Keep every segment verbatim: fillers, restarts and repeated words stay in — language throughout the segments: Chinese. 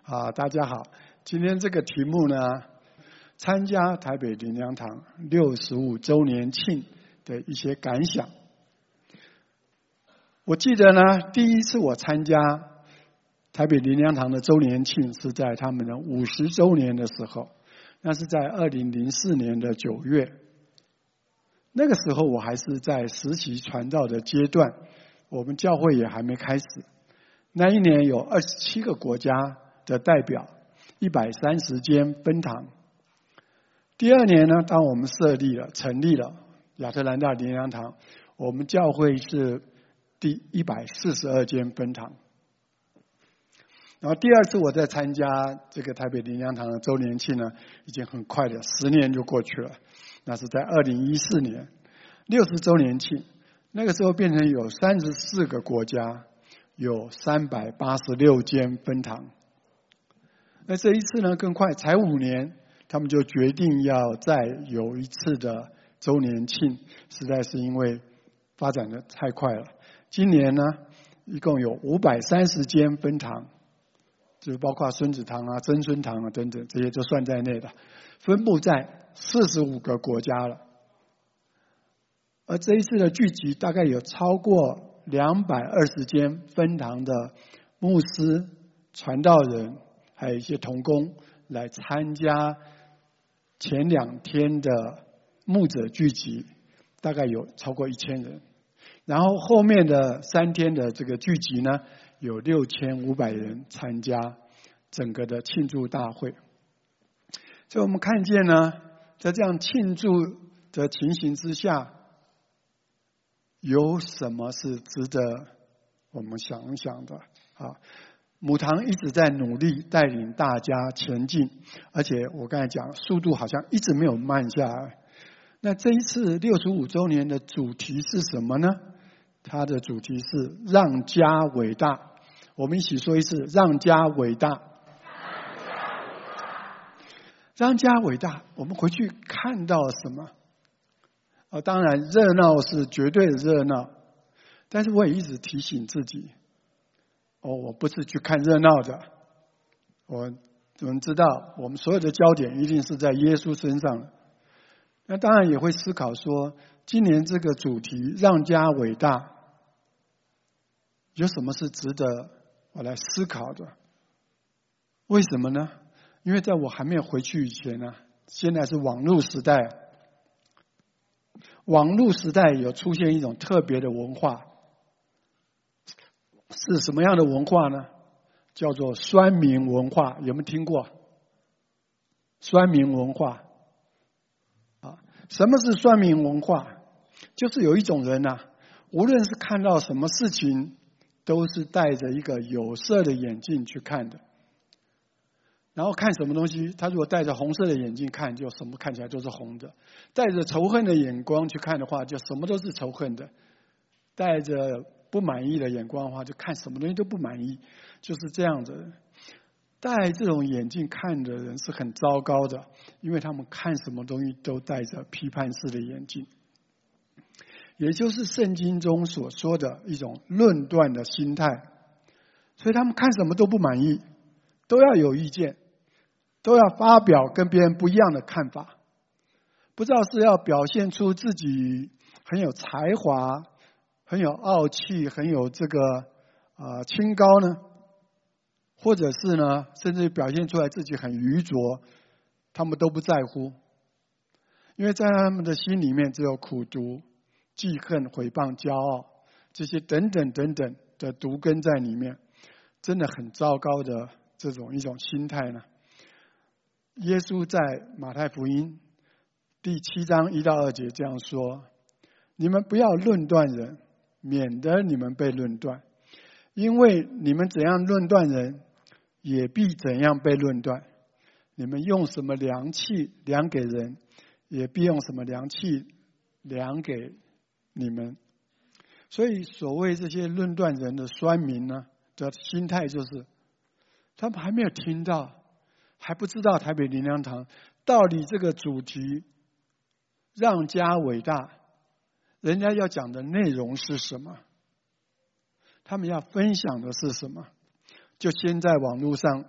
啊，大家好，今天这个题目呢，参加台北灵粮堂六十五周年庆的一些感想。我记得呢，第一次我参加台北灵粮堂的周年庆是在他们的五十周年的时候，那是在二零零四年的九月。那个时候我还是在实习传道的阶段，我们教会也还没开始。那一年有二十七个国家的代表，一百三十间分堂。第二年呢，当我们设立了、成立了亚特兰大灵粮堂，我们教会是第一百四十二间分堂。然后第二次我在参加这个台北灵粮堂的周年庆呢，已经很快的十年就过去了。那是在二零一四年六十周年庆，那个时候变成有三十四个国家，有三百八十六间分堂。那这一次呢更快，才五年，他们就决定要再有一次的周年庆，实在是因为发展的太快了。今年呢，一共有五百三十间分堂，就是包括孙子堂啊、曾孙堂啊等等，这些都算在内的，分布在四十五个国家了。而这一次的聚集，大概有超过两百二十间分堂的牧师、传道人，还有一些同工来参加前两天的牧者聚集，大概有超过一千人。然后后面的三天的这个聚集呢，有六千五百人参加整个的庆祝大会。所以我们看见呢，在这样庆祝的情形之下，有什么是值得我们想一想的啊？母堂一直在努力带领大家前进，而且我刚才讲速度好像一直没有慢下来。那这一次六十五周年的主题是什么呢？它的主题是让家伟大。我们一起说一次，让家伟大。让家伟大，我们回去看到什么？哦，当然热闹是绝对的热闹，但是我也一直提醒自己，哦，我不是去看热闹的。我我们知道，我们所有的焦点一定是在耶稣身上的。那当然也会思考说，今年这个主题让家伟大，有什么是值得我来思考的？为什么呢？因为在我还没有回去以前呢，现在是网络时代。网络时代有出现一种特别的文化，是什么样的文化呢？叫做酸民文化，有没有听过？酸民文化啊，什么是酸民文化？就是有一种人啊，无论是看到什么事情，都是戴着一个有色的眼镜去看的。然后看什么东西，他如果戴着红色的眼镜看，就什么看起来都是红的；带着仇恨的眼光去看的话，就什么都是仇恨的；带着不满意的眼光的话，就看什么东西都不满意，就是这样子。戴这种眼镜看的人是很糟糕的，因为他们看什么东西都戴着批判式的眼镜，也就是圣经中所说的一种论断的心态。所以他们看什么都不满意，都要有意见，都要发表跟别人不一样的看法。不知道是要表现出自己很有才华、很有傲气、很有这个呃清高呢，或者是呢，甚至表现出来自己很愚拙，他们都不在乎。因为在他们的心里面只有苦毒、记恨、毁谤、骄傲，这些等等等等的毒根在里面，真的很糟糕的这种一种心态呢。耶稣在马太福音第七章一到二节这样说：你们不要论断人，免得你们被论断，因为你们怎样论断人，也必怎样被论断。你们用什么量器量给人，也必用什么量器量给你们。所以所谓这些论断人的酸民呢的心态，就是他们还没有听到，还不知道台北灵粮堂到底这个主题让家伟大，人家要讲的内容是什么，他们要分享的是什么，就先在网络上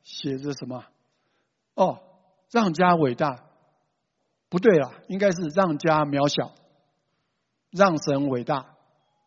写着什么？哦，让家伟大，不对了，应该是让家渺小，让神伟大。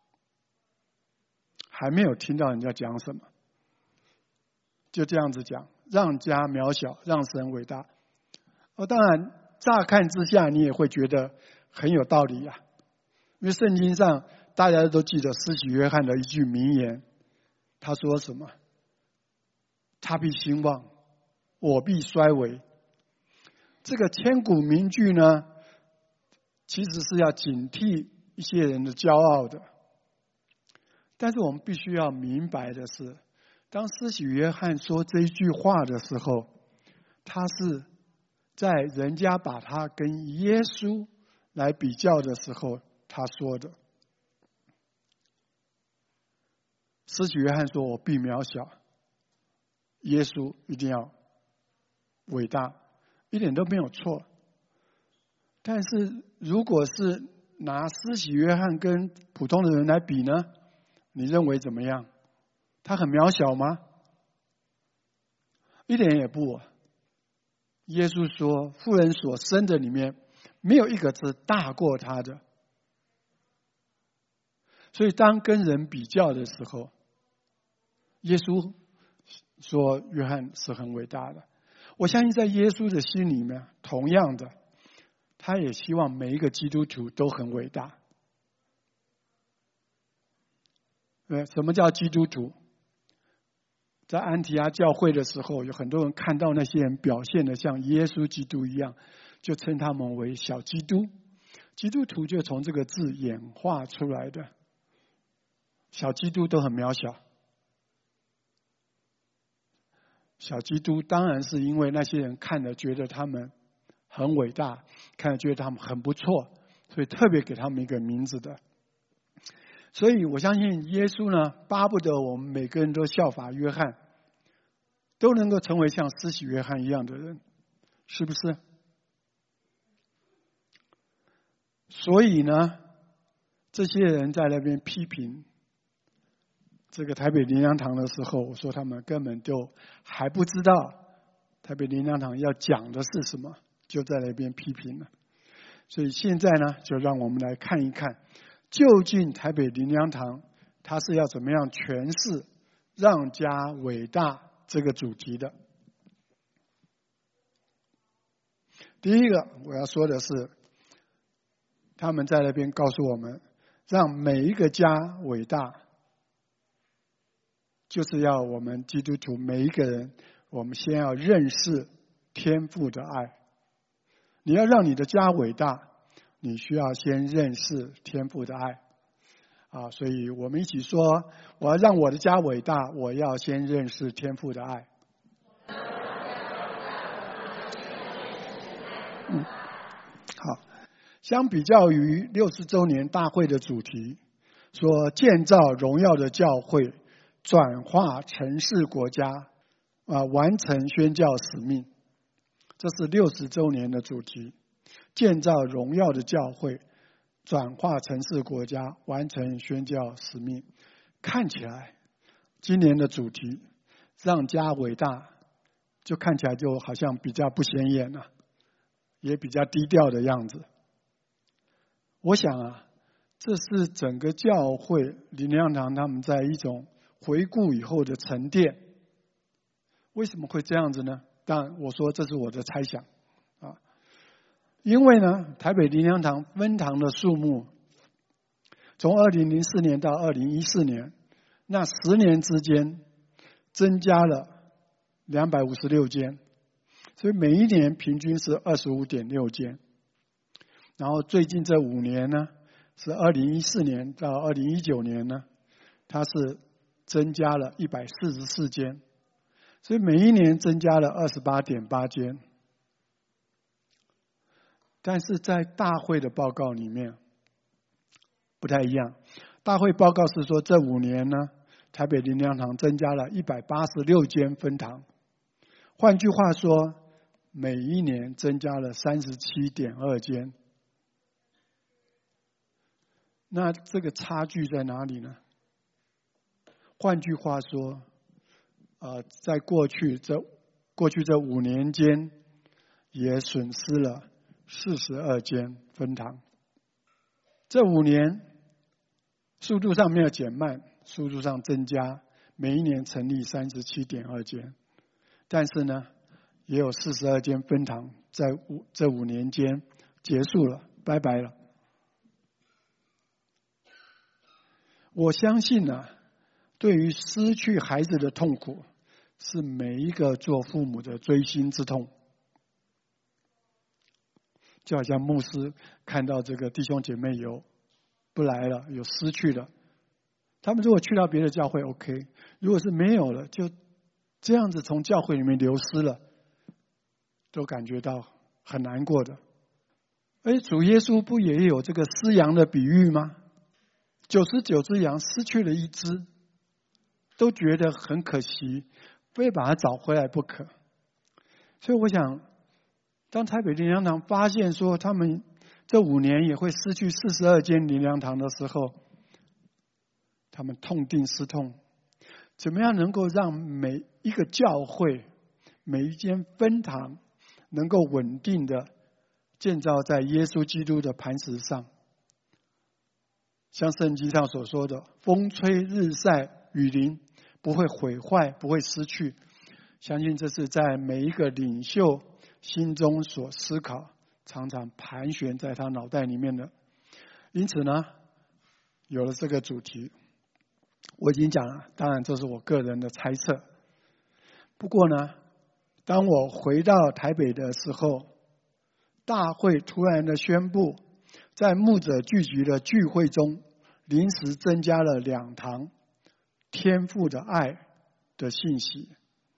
还没有听到人家讲什么，就这样子讲，让家渺小，让神伟大。哦，当然，乍看之下你也会觉得很有道理呀、啊，因为圣经上大家都记得施洗约翰的一句名言，他说什么？他必兴旺，我必衰微。这个千古名句呢，其实是要警惕一些人的骄傲的。但是我们必须要明白的是，当施洗约翰说这一句话的时候，他是在人家把他跟耶稣来比较的时候他说的。施洗约翰说我必渺小，耶稣一定要伟大，一点都没有错。但是如果是拿施洗约翰跟普通的人来比呢，你认为怎么样？他很渺小吗？一点也不。耶稣说妇人所生的里面没有一个是大过他的。所以当跟人比较的时候，耶稣说约翰是很伟大的。我相信在耶稣的心里面，同样的他也希望每一个基督徒都很伟大。呃，什么叫基督徒？在安提阿教会的时候，有很多人看到那些人表现得像耶稣基督一样，就称他们为小基督。基督徒就从这个字演化出来的。小基督都很渺小。小基督当然是因为那些人看了觉得他们很伟大，看了觉得他们很不错，所以特别给他们一个名字的。所以我相信耶稣呢，巴不得我们每个人都效法约翰，都能够成为像施洗约翰一样的人，是不是？所以呢，这些人在那边批评这个台北灵粮堂的时候，我说他们根本就还不知道台北灵粮堂要讲的是什么，就在那边批评了。所以现在呢，就让我们来看一看，究竟台北灵粮堂它是要怎么样诠释让家伟大这个主题的。第一个我要说的是，他们在那边告诉我们，让每一个家伟大，就是要我们基督徒每一个人，我们先要认识天父的爱。你要让你的家伟大，你需要先认识天父的爱啊！所以我们一起说，我要让我的家伟大，我要先认识天父的爱。嗯，好。相比较于六十周年大会的主题，说建造荣耀的教会，转化城市国家，啊，完成宣教使命，这是六十周年的主题。建造荣耀的教会，转化城市国家，完成宣教使命。看起来今年的主题让家伟大，就看起来就好像比较不显眼了，也比较低调的样子。我想啊，这是整个教会灵粮堂他们在一种回顾以后的沉淀。为什么会这样子呢？当然我说这是我的猜想啊，因为呢，台北灵粮堂分堂的数目从二零零四年到二零一四年，那十年之间增加了两百五十六间，所以每一年平均是二十五点六间。然后最近这五年呢，是二零一四年到二零一九年呢，它是增加了一百四十四间，所以每一年增加了二十八点八间。但是在大会的报告里面不太一样，大会报告是说这五年呢，台北灵粮堂增加了一百八十六间分堂，换句话说，每一年增加了三十七点二间。那这个差距在哪里呢？换句话说，呃，在过去这过去这五年间也损失了四十二间分堂。这五年速度上没有减慢，速度上增加，每一年成立三十七点二间，但是呢，也有四十二间分堂在五这五年间结束了，拜拜了。我相信呢、啊，对于失去孩子的痛苦，是每一个做父母的锥心之痛。就好像牧师看到这个弟兄姐妹有不来了，有失去了，他们如果去到别的教会 OK， 如果是没有了，就这样子从教会里面流失了，都感觉到很难过的。而主耶稣不也有这个失羊的比喻吗？九十九只羊失去了一只，都觉得很可惜，非把它找回来不可。所以我想，当台北灵粮堂发现说他们这五年也会失去四十二间灵粮堂的时候，他们痛定思痛，怎么样能够让每一个教会、每一间分堂能够稳定的建造在耶稣基督的磐石上？像圣经上所说的，风吹日晒雨淋，不会毁坏，不会失去。相信这是在每一个领袖心中所思考，常常盘旋在他脑袋里面的。因此呢，有了这个主题，我已经讲了，当然这是我个人的猜测。不过呢，当我回到台北的时候，大会突然的宣布，在牧者聚集的聚会中，临时增加了两堂天父的爱的信息。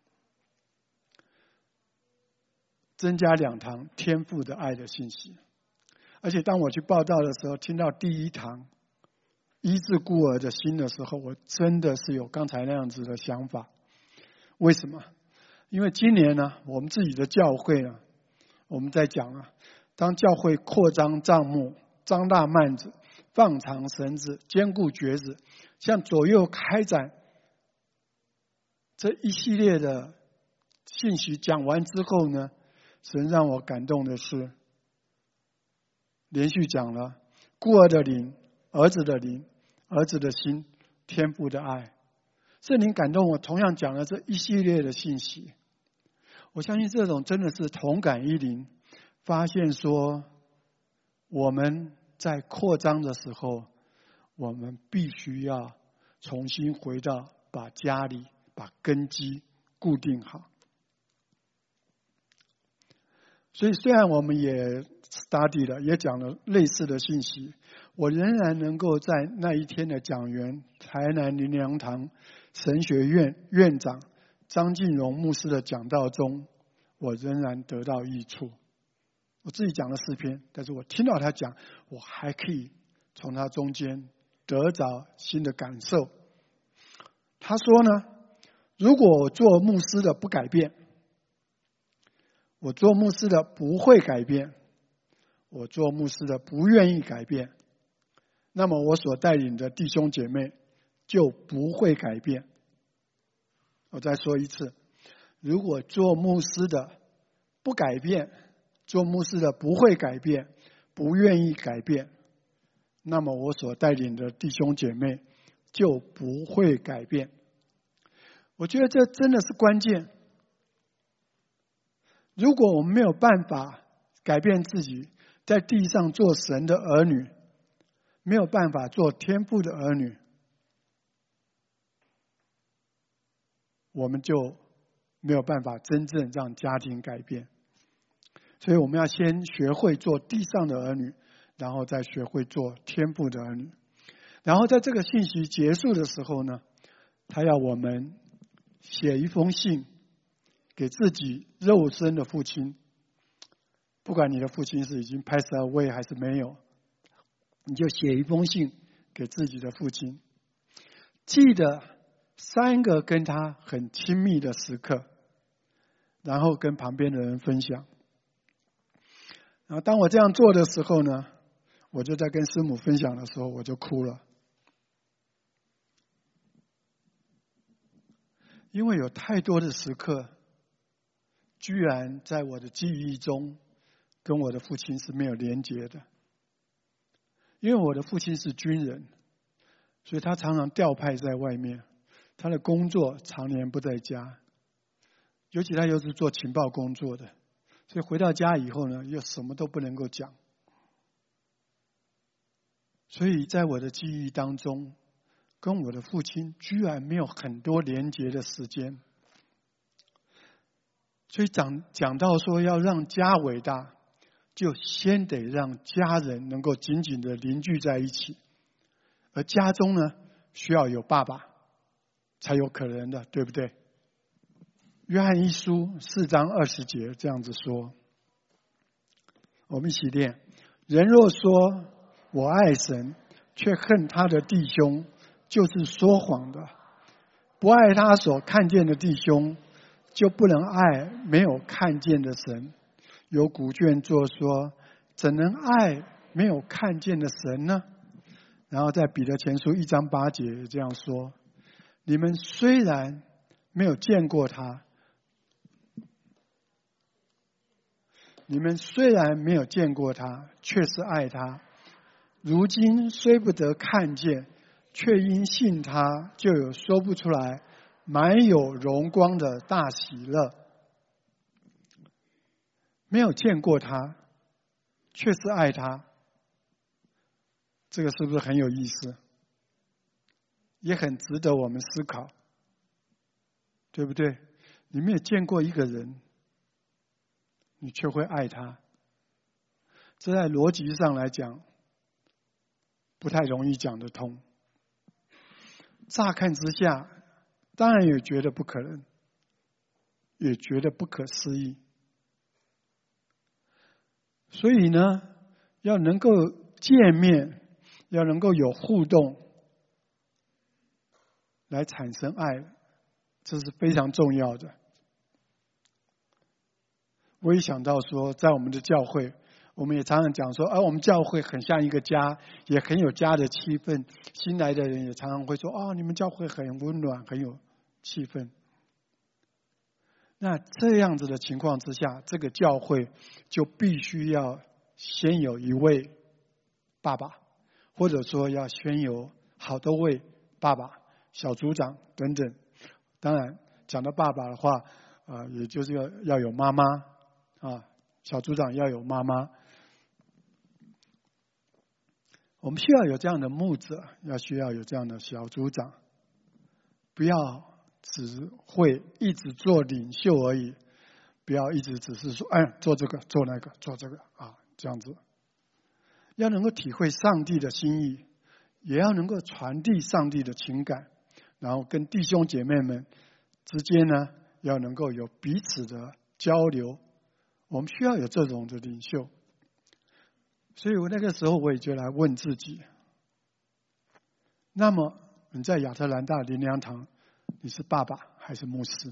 增加两堂天父的爱的信息。而且当我去报道的时候，听到第一堂医治孤儿的心的时候，我真的是有刚才那样子的想法。为什么？因为今年呢，我们自己的教会呢，我们在讲啊，当教会扩张帐幕、张大幔子、放长绳子、坚固橛子，向左右开展这一系列的信息讲完之后呢，神让我感动的是，连续讲了孤儿的灵、儿子的灵、儿子的心、天父的爱。圣灵感动我，同样讲了这一系列的信息。我相信这种真的是同感一灵，发现说我们在扩张的时候，我们必须要重新回到把家里、把根基固定好。所以虽然我们也 study 了，也讲了类似的信息，我仍然能够在那一天的讲员台南灵粮堂神学院院长张进荣牧师的讲道中，我仍然得到益处。我自己讲了四篇，但是我听到他讲，我还可以从他中间得着新的感受。他说呢，如果我做牧师的不改变，我做牧师的不会改变，我做牧师的不愿意改变，那么我所带领的弟兄姐妹就不会改变。我再说一次，如果做牧师的不改变，做牧师的不会改变，不愿意改变，那么我所带领的弟兄姐妹就不会改变。我觉得这真的是关键。如果我们没有办法改变自己，在地上做神的儿女，没有办法做天父的儿女，我们就没有办法真正让家庭改变。所以我们要先学会做地上的儿女，然后再学会做天父的儿女。然后在这个信息结束的时候呢，他要我们写一封信给自己肉身的父亲，不管你的父亲是已经 pass away 还是没有，你就写一封信给自己的父亲，记得三个跟他很亲密的时刻，然后跟旁边的人分享。然后当我这样做的时候呢，我就在跟师母分享的时候，我就哭了。因为有太多的时刻， 居然在我的记忆中跟我的父亲是没有连结的。因为我的父亲是军人，所以他常常调派在外面，他的工作常年不在家，尤其他又是做情报工作的，所以回到家以后呢，又什么都不能够讲。所以在我的记忆当中，跟我的父亲居然没有很多连结的时间。所以讲讲到说要让家伟大，就先得让家人能够紧紧的凝聚在一起，而家中呢，需要有爸爸才有可能的，对不对？约翰一书四章二十节这样子说，我们一起念：人若说我爱神，却恨他的弟兄，就是说谎的。不爱他所看见的弟兄，就不能爱没有看见的神。有古卷作说，怎能爱没有看见的神呢？然后在彼得前书一章八节也这样说：你们虽然没有见过他，你们虽然没有见过他，却是爱他。如今虽不得看见，却因信他，就有说不出来满有荣光的大喜乐。没有见过他，却是爱他，这个是不是很有意思？也很值得我们思考，对不对？你没有见过一个人，你却会爱他，这在逻辑上来讲不太容易讲得通。乍看之下，当然也觉得不可能，也觉得不可思议。所以呢，要能够见面，要能够有互动，来产生爱，这是非常重要的。我也想到说，在我们的教会，我们也常常讲说，啊，我们教会很像一个家，也很有家的气氛。新来的人也常常会说，哦，你们教会很温暖，很有气氛。那这样子的情况之下，这个教会就必须要先有一位爸爸，或者说要先有好多位爸爸、小组长等等。当然，讲到爸爸的话，啊、呃，也就是要要有妈妈啊，小组长要有妈妈。我们需要有这样的牧者，要需要有这样的小组长，不要只会一直做领袖而已，不要一直只是说，哎，做这个，做那个，做这个啊，这样子。要能够体会上帝的心意，也要能够传递上帝的情感，然后跟弟兄姐妹们之间呢，要能够有彼此的交流。我们需要有这种的领袖。所以我那个时候我也就来问自己，那么你在亚特兰大灵粮堂，你是爸爸还是牧师？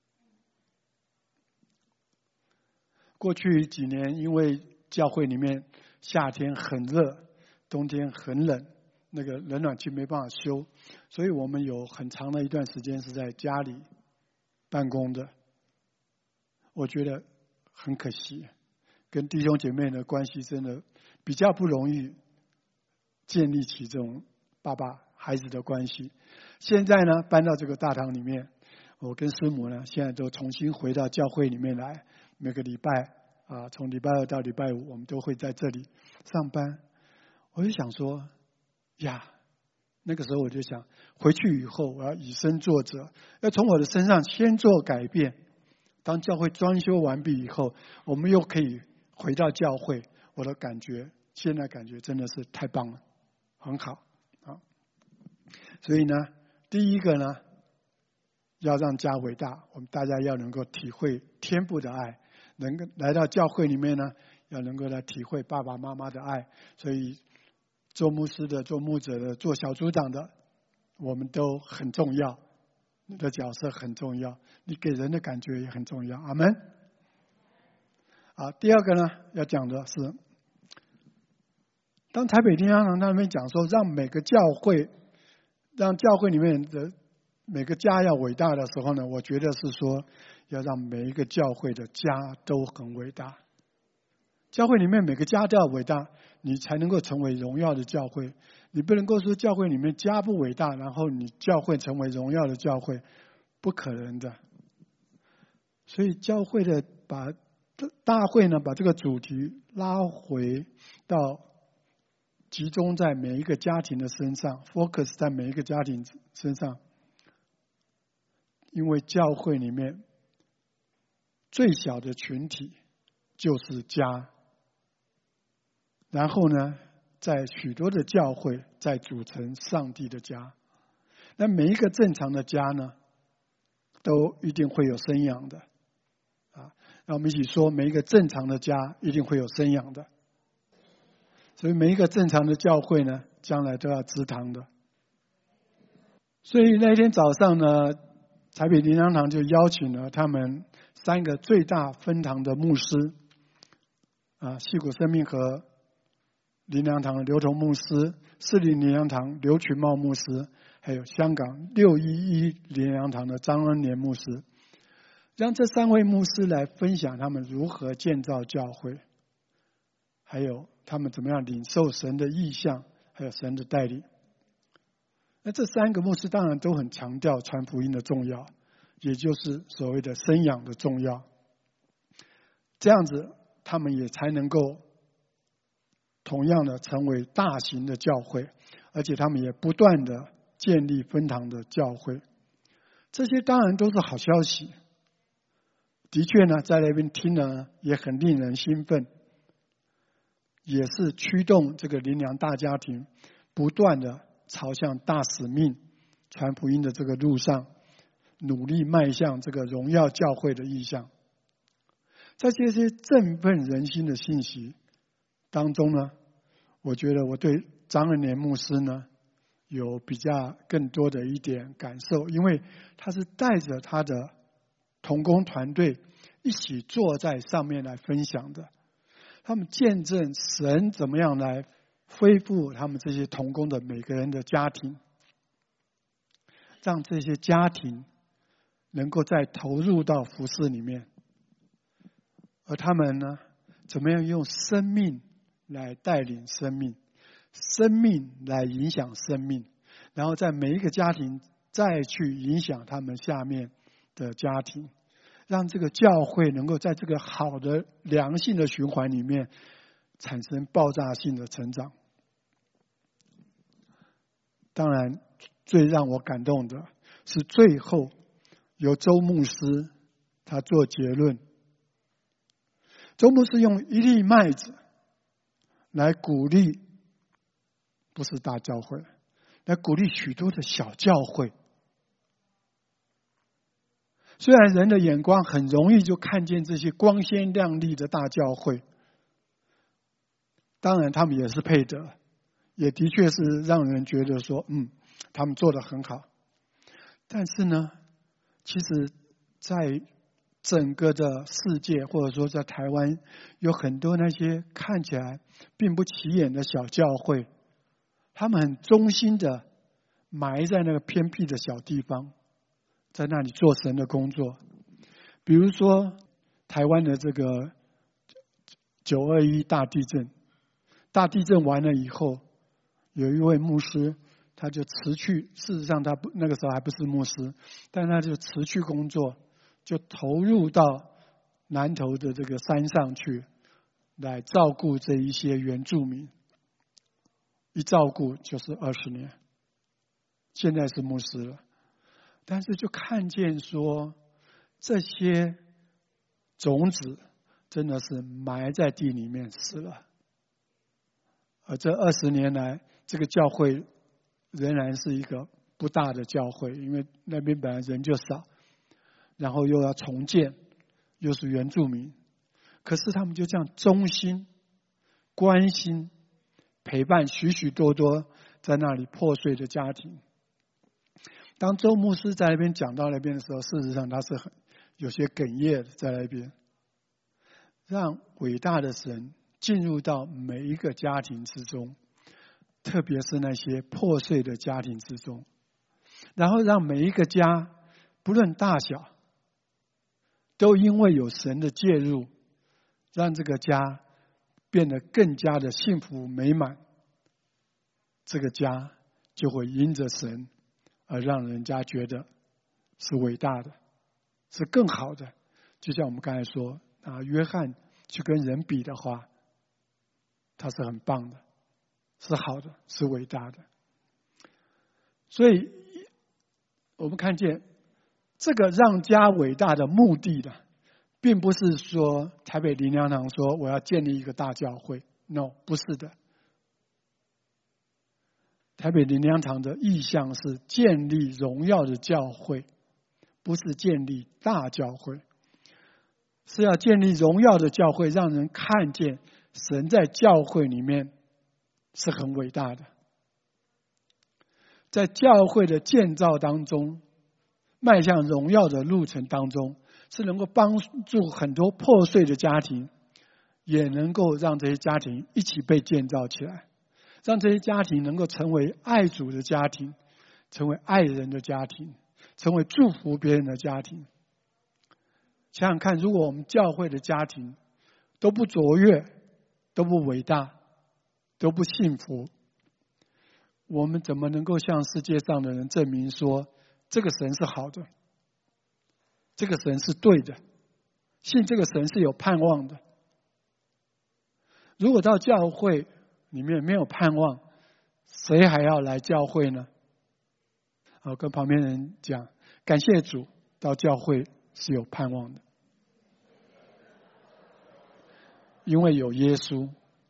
过去几年因为教会里面夏天很热，冬天很冷，那个冷暖气没办法修，所以我们有很长的一段时间是在家里办公的。我觉得很可惜，跟弟兄姐妹的关系真的比较不容易建立起这种爸爸孩子的关系。现在呢，搬到这个大堂里面，我跟师母呢，现在都重新回到教会里面来。每个礼拜啊，从礼拜二到礼拜五，我们都会在这里上班。我就想说，呀，那个时候我就想，回去以后我要以身作则，要从我的身上先做改变。当教会装修完毕以后，我们又可以回到教会。我的感觉，现在感觉真的是太棒了，很好啊！所以呢，第一个呢，要让家伟大，我们大家要能够体会天父的爱，能够来到教会里面呢，要能够来体会爸爸妈妈的爱。所以，做牧师的、做牧者的、做小组长的，我们都很重要，你的角色很重要，你给人的感觉也很重要。阿们。啊，第二个呢，要讲的是，当台北灵粮堂那边讲说，让每个教会，让教会里面的每个家要伟大的时候呢，我觉得是说要让每一个教会的家都很伟大。教会里面每个家都要伟大，你才能够成为荣耀的教会。你不能够说教会里面家不伟大，然后你教会成为荣耀的教会，不可能的。所以教会的把大会呢，把这个主题拉回到集中在每一个家庭的身上 ，focus 在每一个家庭身上，因为教会里面最小的群体就是家。然后呢，在许多的教会再组成上帝的家。那每一个正常的家呢，都一定会有生养的啊。让我们一起说，每一个正常的家一定会有生养的。所以每一个正常的教会呢，将来都要支堂的。所以那天早上呢，台北灵粮堂就邀请了他们三个最大分堂的牧师啊，矽谷生命和灵粮堂的刘同牧师，士林灵粮堂刘群茂牧师，还有香港六一一灵粮堂的张恩年牧师，让这三位牧师来分享他们如何建造教会，还有他们怎么样领受神的意象，还有神的带领。那这三个牧师当然都很强调传福音的重要，也就是所谓的生养的重要。这样子，他们也才能够同样的成为大型的教会，而且他们也不断的建立分堂的教会。这些当然都是好消息。的确呢，在那边听了也很令人兴奋，也是驱动这个灵粮大家庭不断的朝向大使命传福音的这个路上，努力迈向这个荣耀教会的意向。在这些振奋人心的信息当中呢，我觉得我对张恩年牧师呢有比较更多的一点感受，因为他是带着他的同工团队一起坐在上面来分享的，他们见证神怎么样来恢复他们这些同工的每个人的家庭，让这些家庭能够再投入到服事里面，而他们呢，怎么样用生命来带领生命，生命来影响生命，然后在每一个家庭再去影响他们下面的家庭，让这个教会能够在这个好的良性的循环里面产生爆炸性的成长。当然，最让我感动的是最后由周牧师他做结论。周牧师用一粒麦子来鼓励，不是大教会，来鼓励许多的小教会。虽然人的眼光很容易就看见这些光鲜亮丽的大教会，当然他们也是配得，也的确是让人觉得说，嗯，他们做得很好。但是呢，其实在整个的世界，或者说在台湾，有很多那些看起来并不起眼的小教会，他们很忠心的埋在那个偏僻的小地方，在那里做神的工作。比如说台湾的这个九二一大地震，大地震完了以后，有一位牧师他就辞去，事实上他不那个时候还不是牧师，但他就辞去工作，就投入到南投的这个山上去，来照顾这一些原住民。一照顾就是二十年，现在是牧师了。但是就看见说，这些种子真的是埋在地里面死了。而这二十年来，这个教会仍然是一个不大的教会，因为那边本来人就少，然后又要重建，又是原住民，可是他们就这样忠心、关心、陪伴许许多多在那里破碎的家庭。当周牧师在那边讲到那边的时候，事实上他是很有些哽咽的在那边，让伟大的神进入到每一个家庭之中，特别是那些破碎的家庭之中。 然后让每一个家，不论大小，都因为有神的介入，让这个家变得更加的幸福美满，这个家就会因着神而让人家觉得是伟大的，是更好的。就像我们刚才说啊，约翰去跟人比的话，他是很棒的，是好的，是伟大的。所以我们看见这个让家伟大的目的的，并不是说台北灵粮堂说我要建立一个大教会 ，no， 不是的。台北灵粮堂的意向是建立荣耀的教会，不是建立大教会，是要建立荣耀的教会，让人看见神在教会里面是很伟大的。在教会的建造当中，迈向荣耀的路程当中，是能够帮助很多破碎的家庭，也能够让这些家庭一起被建造起来，让这些家庭能够成为爱主的家庭，成为爱人的家庭，成为祝福别人的家庭。想想看，如果我们教会的家庭都不卓越，都不伟大，都不幸福，我们怎么能够向世界上的人证明说这个神是好的，这个神是对的，信这个神是有盼望的？如果到教会里面没有盼望，谁还要来教会呢？我跟旁边人讲，感谢主，到教会是有盼望的，因为有耶稣。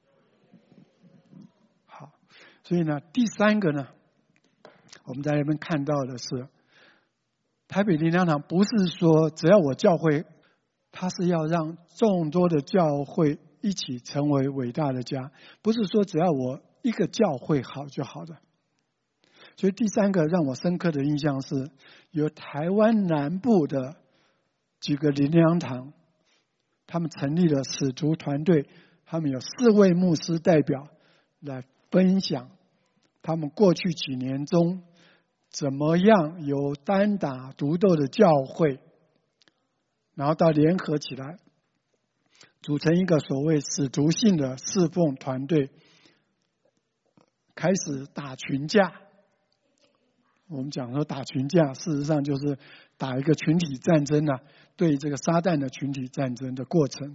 好，所以呢，第三个呢，我们在那边看到的是，台北灵粮堂不是说只要我教会，它是要让众多的教会一起成为伟大的家，不是说只要我一个教会好就好的。所以第三个让我深刻的印象是，有台湾南部的几个灵粮堂，他们成立了使徒团队，他们有四位牧师代表来分享他们过去几年中怎么样由单打独斗的教会，然后到联合起来，组成一个所谓使徒性的侍奉团队，开始打群架。我们讲说打群架，事实上就是打一个群体战争啊，对这个撒旦的群体战争的过程。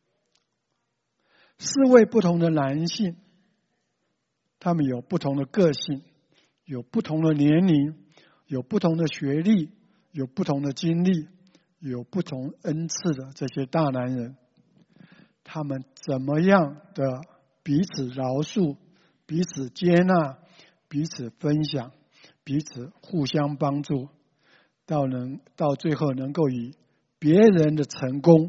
四位不同的男性，他们有不同的个性，有不同的年龄，有不同的学历，有不同的经历，有不同恩赐的这些大男人，他们怎么样的彼此饶恕，彼此接纳，彼此分享，彼此互相帮助，到能到最后能够以别人的成功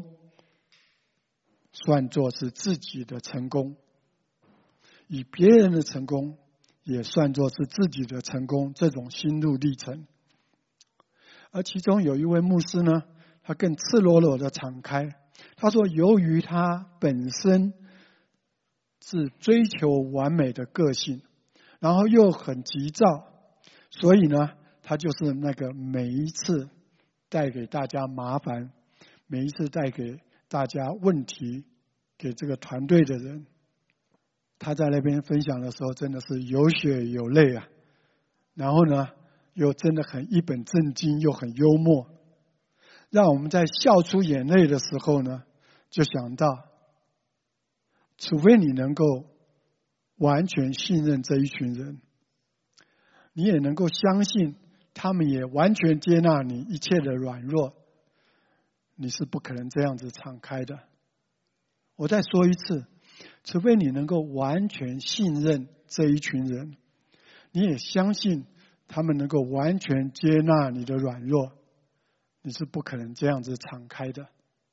算作是自己的成功，以别人的成功也算作是自己的成功，这种心路历程。而其中有一位牧师呢，他更赤裸裸的敞开，他说由于他本身是追求完美的个性，然后又很急躁，所以呢他就是那个每一次带给大家麻烦，每一次带给大家问题给这个团队的人。他在那边分享的时候真的是有血有泪啊，然后呢又真的很一本正经，又很幽默，让我们在笑出眼泪的时候呢，就想到除非你能够完全信任这一群人，你也能够相信他们也完全接纳你一切的软弱，你是不可能这样子敞开的。我再说一次，除非你能够完全信任这一群人，你也相信他们能够完全接纳你的软弱，你是不可能这样子敞开的。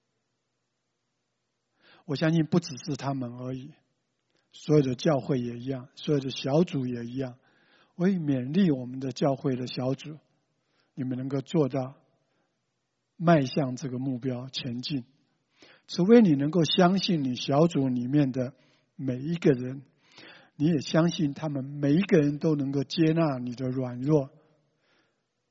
我相信不只是他们而已，所有的教会也一样，所有的小组也一样。我也勉励我们的教会的小组，你们能够做到迈向这个目标前进。除非你能够相信你小组里面的每一个人，你也相信他们每一个人都能够接纳你的软弱，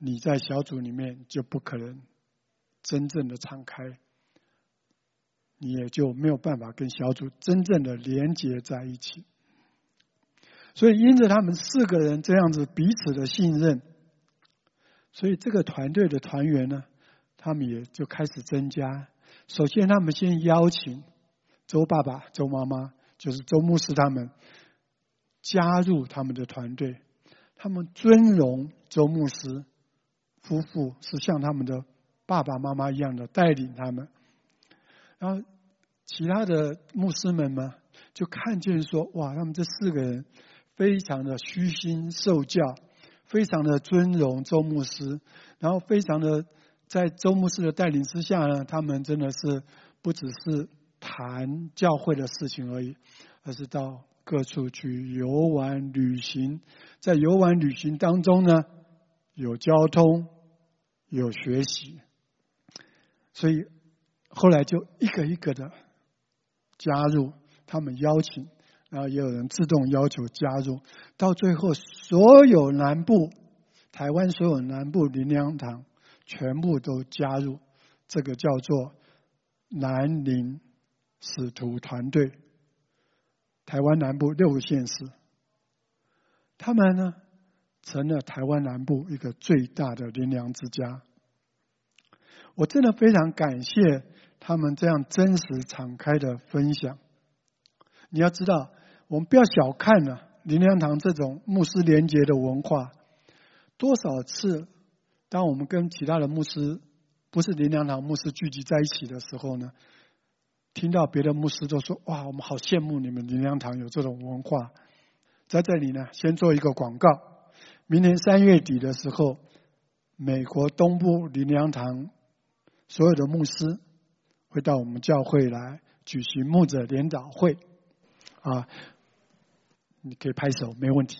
你在小组里面就不可能真正的敞开，你也就没有办法跟小组真正的连结在一起。所以因着他们四个人这样子彼此的信任，所以这个团队的团员呢，他们也就开始增加。首先他们先邀请周爸爸、周妈妈，就是周牧师他们加入他们的团队，他们尊荣周牧师夫妇是像他们的爸爸妈妈一样的带领他们。然后其他的牧师们嘛，就看见说，哇，他们这四个人非常的虚心受教，非常的尊荣周牧师，然后非常的在周牧师的带领之下呢，他们真的是不只是谈教会的事情而已，而是到各处去游玩旅行。在游玩旅行当中呢，有交通，有学习，所以后来就一个一个的加入，他们邀请，然后也有人自动要求加入，到最后所有南部台湾所有南部灵粮堂全部都加入这个叫做南灵使徒团队。台湾南部六个县市，他们呢成了台湾南部一个最大的灵粮之家。我真的非常感谢他们这样真实敞开的分享。你要知道，我们不要小看了灵粮堂这种牧师连结的文化。多少次当我们跟其他的牧师不是灵粮堂牧师聚集在一起的时候呢，听到别的牧师都说，哇，我们好羡慕你们灵粮堂有这种文化。在这里呢，先做一个广告，明年三月底的时候，美国东部灵粮堂所有的牧师会到我们教会来举行牧者联祷会啊，你可以拍手，没问题。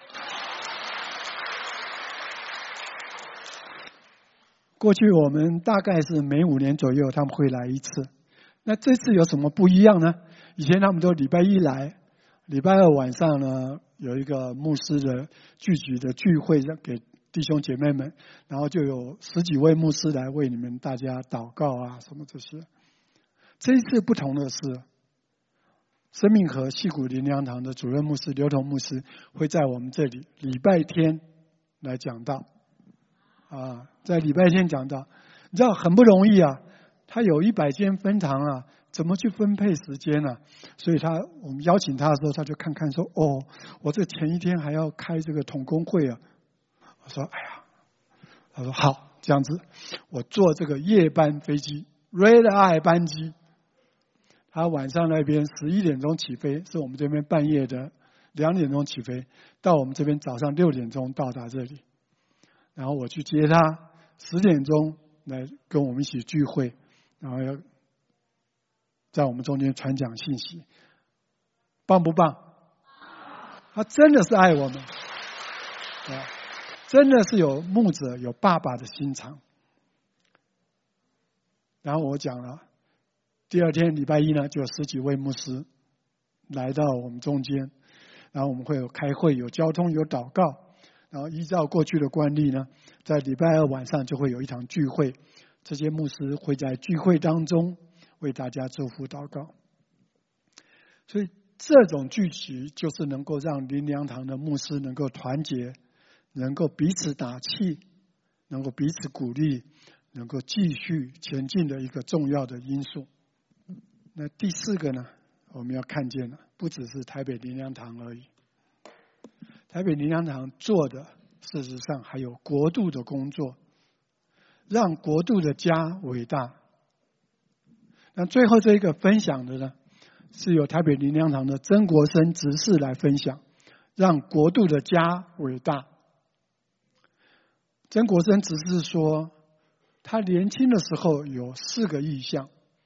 过去我们大概是每五年左右他们会来一次，那这次有什么不一样呢？以前他们都礼拜一来，礼拜二晚上呢有一个牧师的聚集的聚会给弟兄姐妹们，然后就有十几位牧师来为你们大家祷告啊什么这些。这一次不同的是，生命河矽谷灵粮堂的主任牧师刘同牧师会在我们这里礼拜天来讲道啊，在礼拜天讲道，你知道很不容易啊，他有一百间分堂啊，怎么去分配时间呢、啊？所以他我们邀请他的时候，他就看看说，哦，我这前一天还要开这个统工会啊。我说，哎呀，他说好，这样子，我坐这个夜班飞机 Red Eye 班机，他晚上那边十一点钟起飞，是我们这边半夜的两点钟起飞，到我们这边早上六点钟到达这里，然后我去接他，十点钟来跟我们一起聚会，然后要在我们中间传讲信息，棒不棒？他真的是爱我们，啊，真的是有牧者有爸爸的心肠。然后我讲了，第二天礼拜一呢，就有十几位牧师来到我们中间，然后我们会有开会，有交通，有祷告，然后依照过去的惯例呢，在礼拜二晚上就会有一场聚会，这些牧师会在聚会当中为大家祝福祷告。所以这种聚集就是能够让灵粮堂的牧师能够团结，能够彼此打气，能够彼此鼓励，能够继续前进的一个重要的因素。那第四个呢，我们要看见了，不只是台北灵粮堂而已。台北灵粮堂做的事实上还有国度的工作，让国度的家伟大。那最后这一个分享的呢，是由台北灵粮堂的曾国生执事来分享，让国度的家伟大。曾国生执事说，他年轻的时候有四个意向。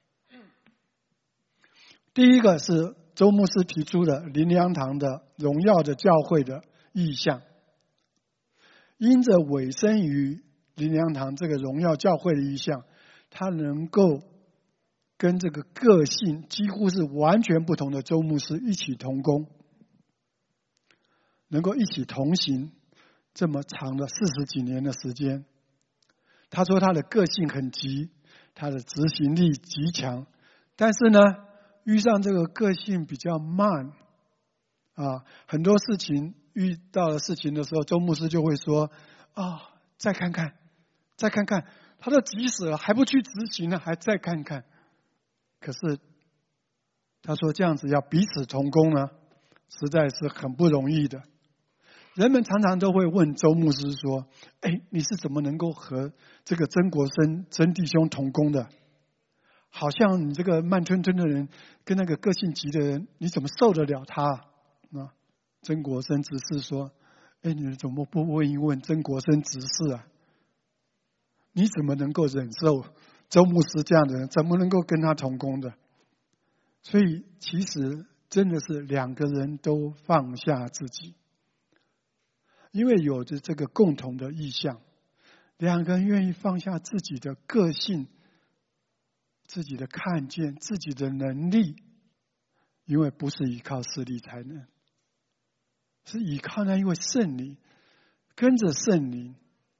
第一个是周牧师提出的灵粮堂的荣耀的教会的意向，因着委身于灵粮堂这个荣耀教会的意向，他能够跟这个个性几乎是完全不同的周牧师一起同工，能够一起同行， 这么长的四十几年的时间。他说他的个性很急，他的执行力极强，但是呢，遇上这个个性比较慢啊，很多事情遇到的事情的时候，周牧师就会说啊，再看看，再看看，他都急死了，还不去执行呢，还再看看。可是他说这样子要彼此同工呢，实在是很不容易的。人们常常都会问周牧师说：“哎，你是怎么能够和这个曾国生曾弟兄同工的？好像你这个慢吞吞的人，跟那个个性急的人，你怎么受得了他？”啊，曾国生执事说：“哎，你怎么不问一问曾国生执事啊？你怎么能够忍受周牧师这样的人？怎么能够跟他同工的？”所以，其实真的是两个人都放下自己。因为有着这个共同的意向，两个人愿意放下自己的个性、自己的看见、自己的能力，因为不是依靠势力才能，是依靠那一位圣灵，跟着圣灵。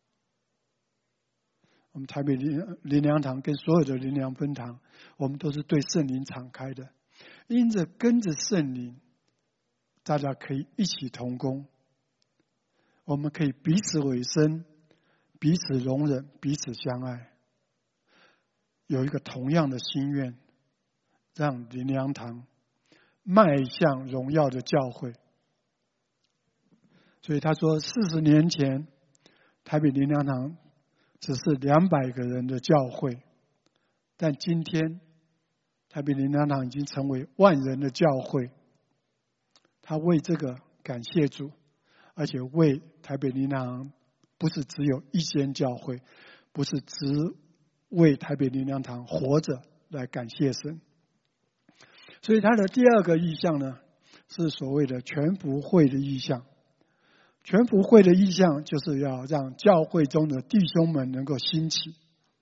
我们台北灵灵粮堂跟所有的灵粮分堂，我们都是对圣灵敞开的，因着跟着圣灵，大家可以一起同工。我们可以彼此委身，彼此容忍，彼此相爱，有一个同样的心愿，让灵粮堂迈向荣耀的教会。所以他说，四十年前台北灵粮堂只是两百个人的教会，但今天台北灵粮堂已经成为万人的教会。他为这个感谢主，而且为台北灵粮堂不是只有一间教会，不是只为台北灵粮堂活着来感谢神。所以他的第二个意向呢，是所谓的全福会的意向。全福会的意向就是要让教会中的弟兄们能够兴起。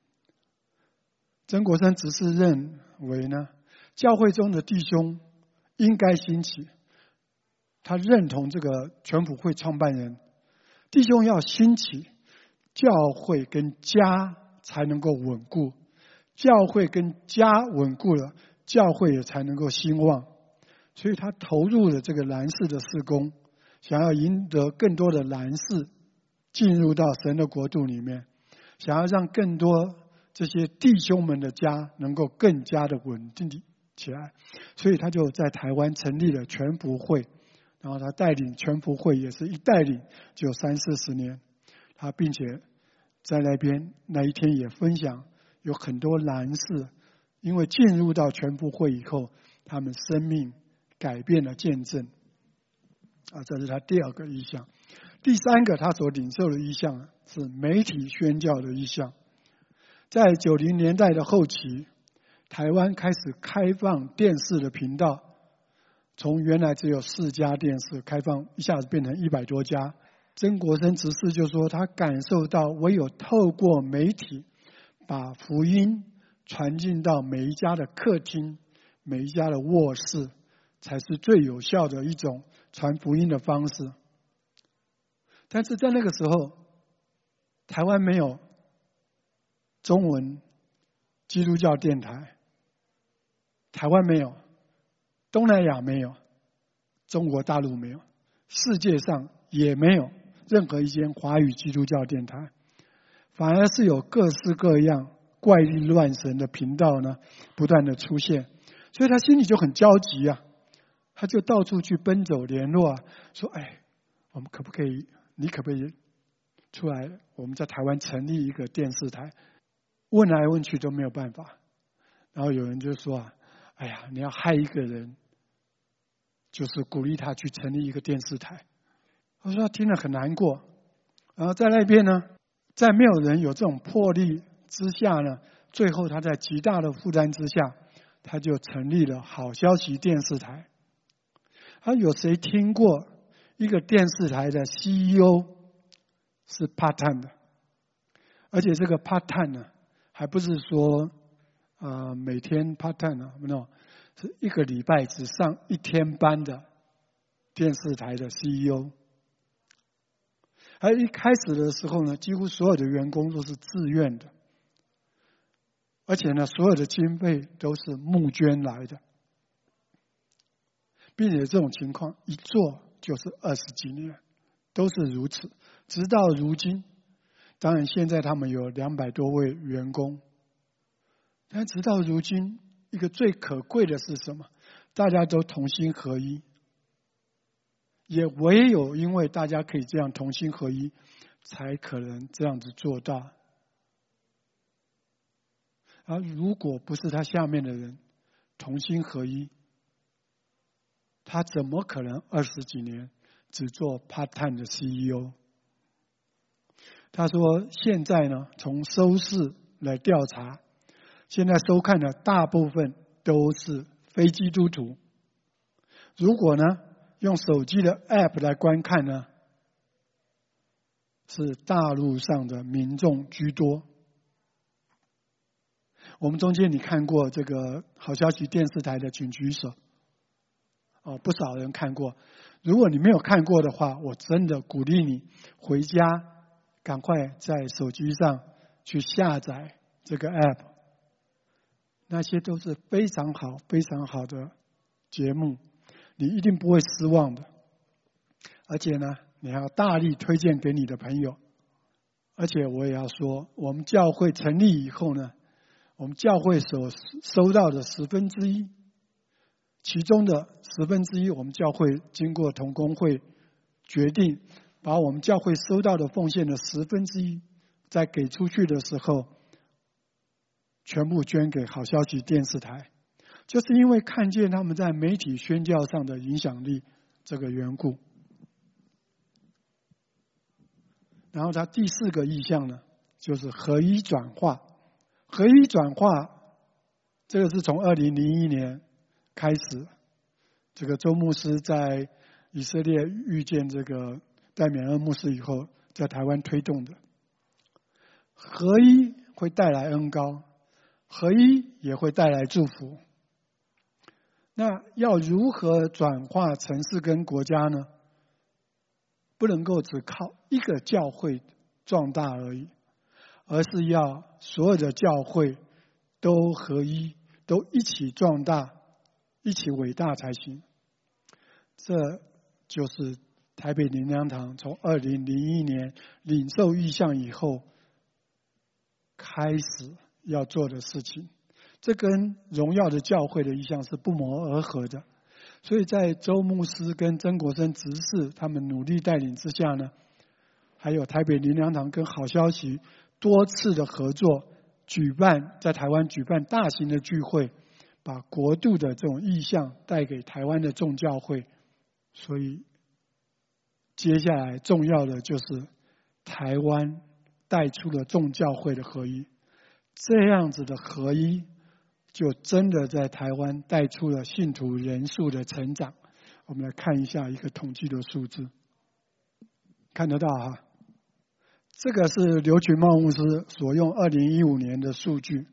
曾国生执事认为呢，教会中的弟兄应该兴起。他认同这个全福会创办人，弟兄要兴起，教会跟家才能够稳固，教会跟家稳固了，教会也才能够兴旺。所以他投入了这个蓝氏的事工，想要赢得更多的蓝氏进入到神的国度里面，想要让更多这些弟兄们的家能够更加的稳定起来。所以他就在台湾成立了全福会，然后他带领全福会也是一带领就三四十年，他并且在那边那一天也分享，有很多蓝氏因为进入到全福会以后，他们生命改变了见证啊，这是他第二个意向。第三个他所领受的意向是媒体宣教的意向。在九零年代的后期，台湾开始开放电视的频道，从原来只有四家电视开放，一下子变成一百多家。曾国生执事就说，他感受到唯有透过媒体，把福音传进到每一家的客厅、每一家的卧室，才是最有效的一种传福音的方式。但是在那个时候，台湾没有中文基督教电台，台湾没有，东南亚没有，中国大陆没有，世界上也没有任何一间华语基督教电台，反而是有各式各样怪力乱神的频道呢，不断的出现。所以他心里就很焦急啊，他就到处去奔走联络啊，说：“哎，我们可不可以？你可不可以出来？我们在台湾成立一个电视台？”问来问去都没有办法。然后有人就说啊，哎呀，你要害一个人，就是鼓励他去成立一个电视台。我说他听了很难过。然后在那边呢，在没有人有这种魄力之下呢，最后他在极大的负担之下，他就成立了好消息电视台。啊，有谁听过一个电视台的 C E O 是 part time 的？而且这个 part time 呢，还不是说呃每天 part time 啊 ，no， 是一个礼拜只上一天班的电视台的 C E O。 而一开始的时候呢，几乎所有的员工都是自愿的，而且呢，所有的经费都是募捐来的，并且这种情况一做就是二十几年，都是如此，直到如今。当然，现在他们有两百多位员工，但直到如今，一个最可贵的是什么？大家都同心合一，也唯有因为大家可以这样同心合一，才可能这样子做到。而如果不是他下面的人同心合一，他怎么可能二十几年只做 part time 的 C E O？ 他说现在呢，从收视来调查，现在收看的大部分都是非基督徒。如果呢，用手机的 App 来观看呢，是大陆上的民众居多。我们中间你看过这个好消息电视台的，请举手。哦，不少人看过。如果你没有看过的话，我真的鼓励你回家赶快在手机上去下载这个 App。那些都是非常好、非常好的节目，你一定不会失望的。而且呢，你还要大力推荐给你的朋友。而且我也要说，我们教会成立以后呢，我们教会所收到的十分之一，其中的十分之一，我们教会经过同工会决定，把我们教会收到的奉献的十分之一，在给出去的时候，全部捐给好消息电视台，就是因为看见他们在媒体宣教上的影响力这个缘故。然后他第四个意向呢，就是合一转化。合一转化，这个是从二零零一年开始，这个周牧师在以色列遇见这个戴冕恩牧师以后，在台湾推动的。合一会带来恩膏，合一也会带来祝福。那要如何转化城市跟国家呢？不能够只靠一个教会壮大而已，而是要所有的教会都合一，都一起壮大，一起伟大才行。这就是台北灵粮堂从二零零一年领受异象以后开始要做的事情。这跟荣耀的教会的异象是不谋而合的。所以在周牧师跟曾国生执事他们努力带领之下呢，还有台北灵粮堂跟好消息多次的合作，举办在台湾举办大型的聚会，把国度的这种意象带给台湾的众教会。所以接下来重要的就是台湾带出了众教会的合一，这样子的合一就真的在台湾带出了信徒人数的成长。我们来看一下一个统计的数字，看得到哈？这个是刘群茂牧师所用二零一五年的数据。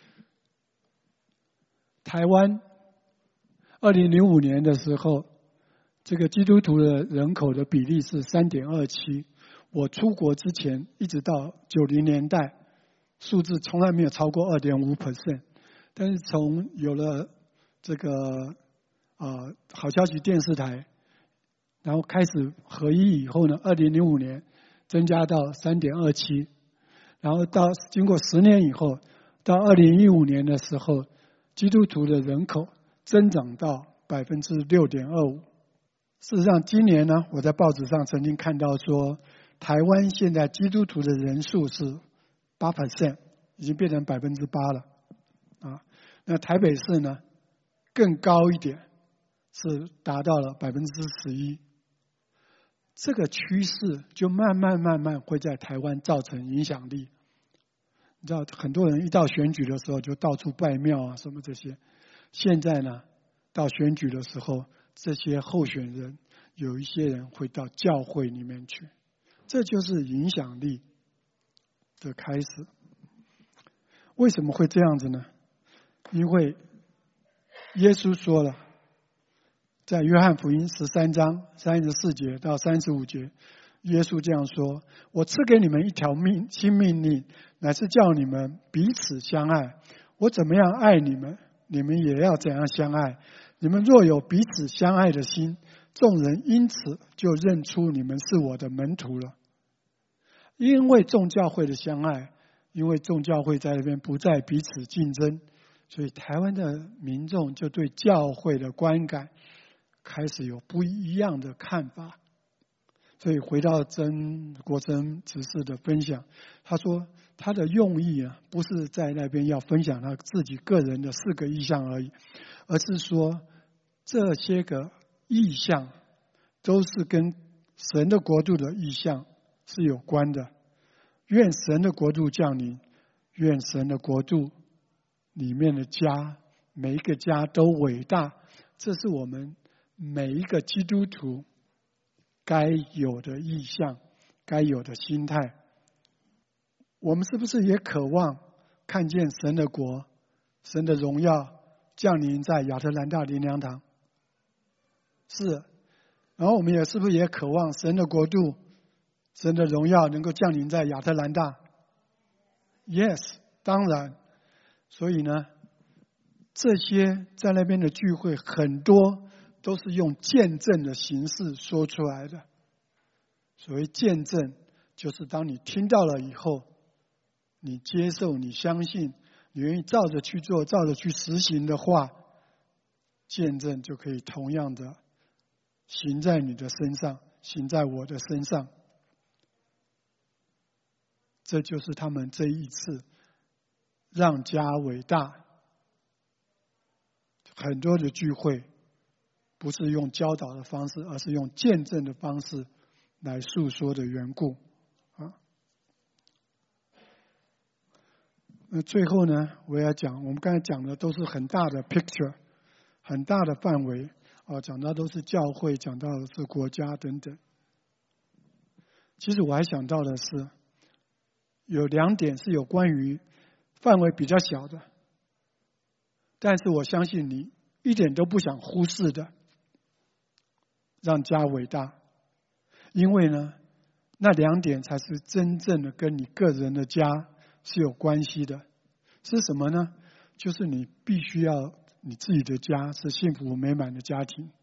台湾二零零五年的时候，这个基督徒的人口的比例是 三点二七。我出国之前一直到九零年代，数字从来没有超过 二点五 percent。但是从有了这个呃好消息电视台，然后开始合一以后呢，二零零五年增加到 三点二七， 然后到经过十年以后，到二零一五年的时候，基督徒的人口增长到 百分之六点二五。 事实上今年呢，我在报纸上曾经看到说，台湾现在基督徒的人数是 百分之八， 已经变成 百分之八 了啊。那台北市呢更高一点，是达到了 百分之十一。 这个趋势就慢慢慢慢会在台湾造成影响力。你知道很多人一到选举的时候就到处拜庙啊什么这些，现在呢到选举的时候，这些候选人有一些人会到教会里面去，这就是影响力的开始。为什么会这样子呢？因为耶稣说了，在约翰福音十三章三十四节到三十五节， 耶稣这样说：我赐给你们一条命新命令，乃是叫你们彼此相爱。我怎么样爱你们，你们也要怎样相爱。你们若有彼此相爱的心，众人因此就认出你们是我的门徒了。因为众教会的相爱，因为众教会在那边不再彼此竞争，所以台湾的民众就对教会的观感开始有不一样的看法。所以回到曾国珍执事的分享，他说他的用意啊，不是在那边要分享他自己个人的四个意象而已，而是说这些个意象都是跟神的国度的意象是有关的。愿神的国度降临，愿神的国度里面的家，每一个家都伟大，这是我们每一个基督徒该有的意向，该有的心态。我们是不是也渴望看见神的国、神的荣耀降临在亚特兰大灵粮堂？是。然后我们也是不是也渴望神的国度、神的荣耀能够降临在亚特兰大？ Yes， 当然。所以呢，这些在那边的聚会很多都是用见证的形式说出来的。所谓见证，就是当你听到了以后，你接受、你相信、你愿意照着去做、照着去实行的话，见证就可以同样的行在你的身上，行在我的身上。这就是他们这一次让家伟大。很多的聚会不是用教导的方式，而是用见证的方式来诉说的缘故啊。那最后呢，我要讲，我们刚才讲的都是很大的 picture， 很大的范围啊，讲到都是教会，讲到的是国家等等。其实我还想到的是，有两点是有关于范围比较小的，但是我相信你一点都不想忽视的，让家伟大。因为呢，那两点才是真正的跟你个人的家是有关系的。是什么呢？就是你必须要你自己的家是幸福美满的家庭，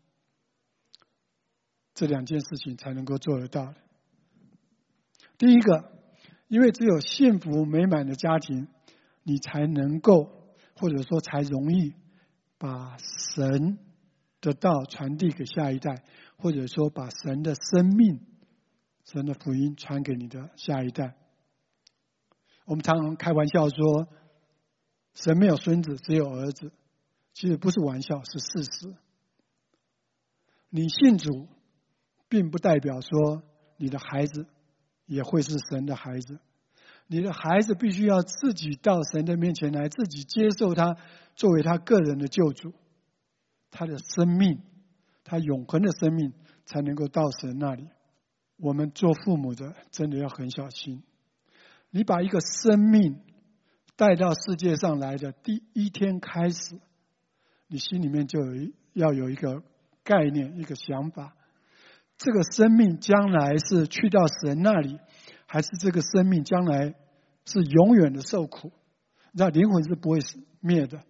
这两件事情才能够做得到的。第一个，因为只有幸福美满的家庭，你才能够，或者说才容易把神的道传递给下一代，或者说把神的生命、神的福音传给你的下一代。我们常常开玩笑说，神没有孙子，只有儿子。其实不是玩笑，是事实。你信主，并不代表说你的孩子也会是神的孩子。你的孩子必须要自己到神的面前来，自己接受他作为他个人的救主，他的生命，他永恒的生命才能够到神那里。我们做父母的真的要很小心。你把一个生命带到世界上来的第一天开始，你心里面就有一要有一个概念，一个想法，这个生命将来是去到神那里，还是这个生命将来是永远的受苦？你知道灵魂是不会灭的，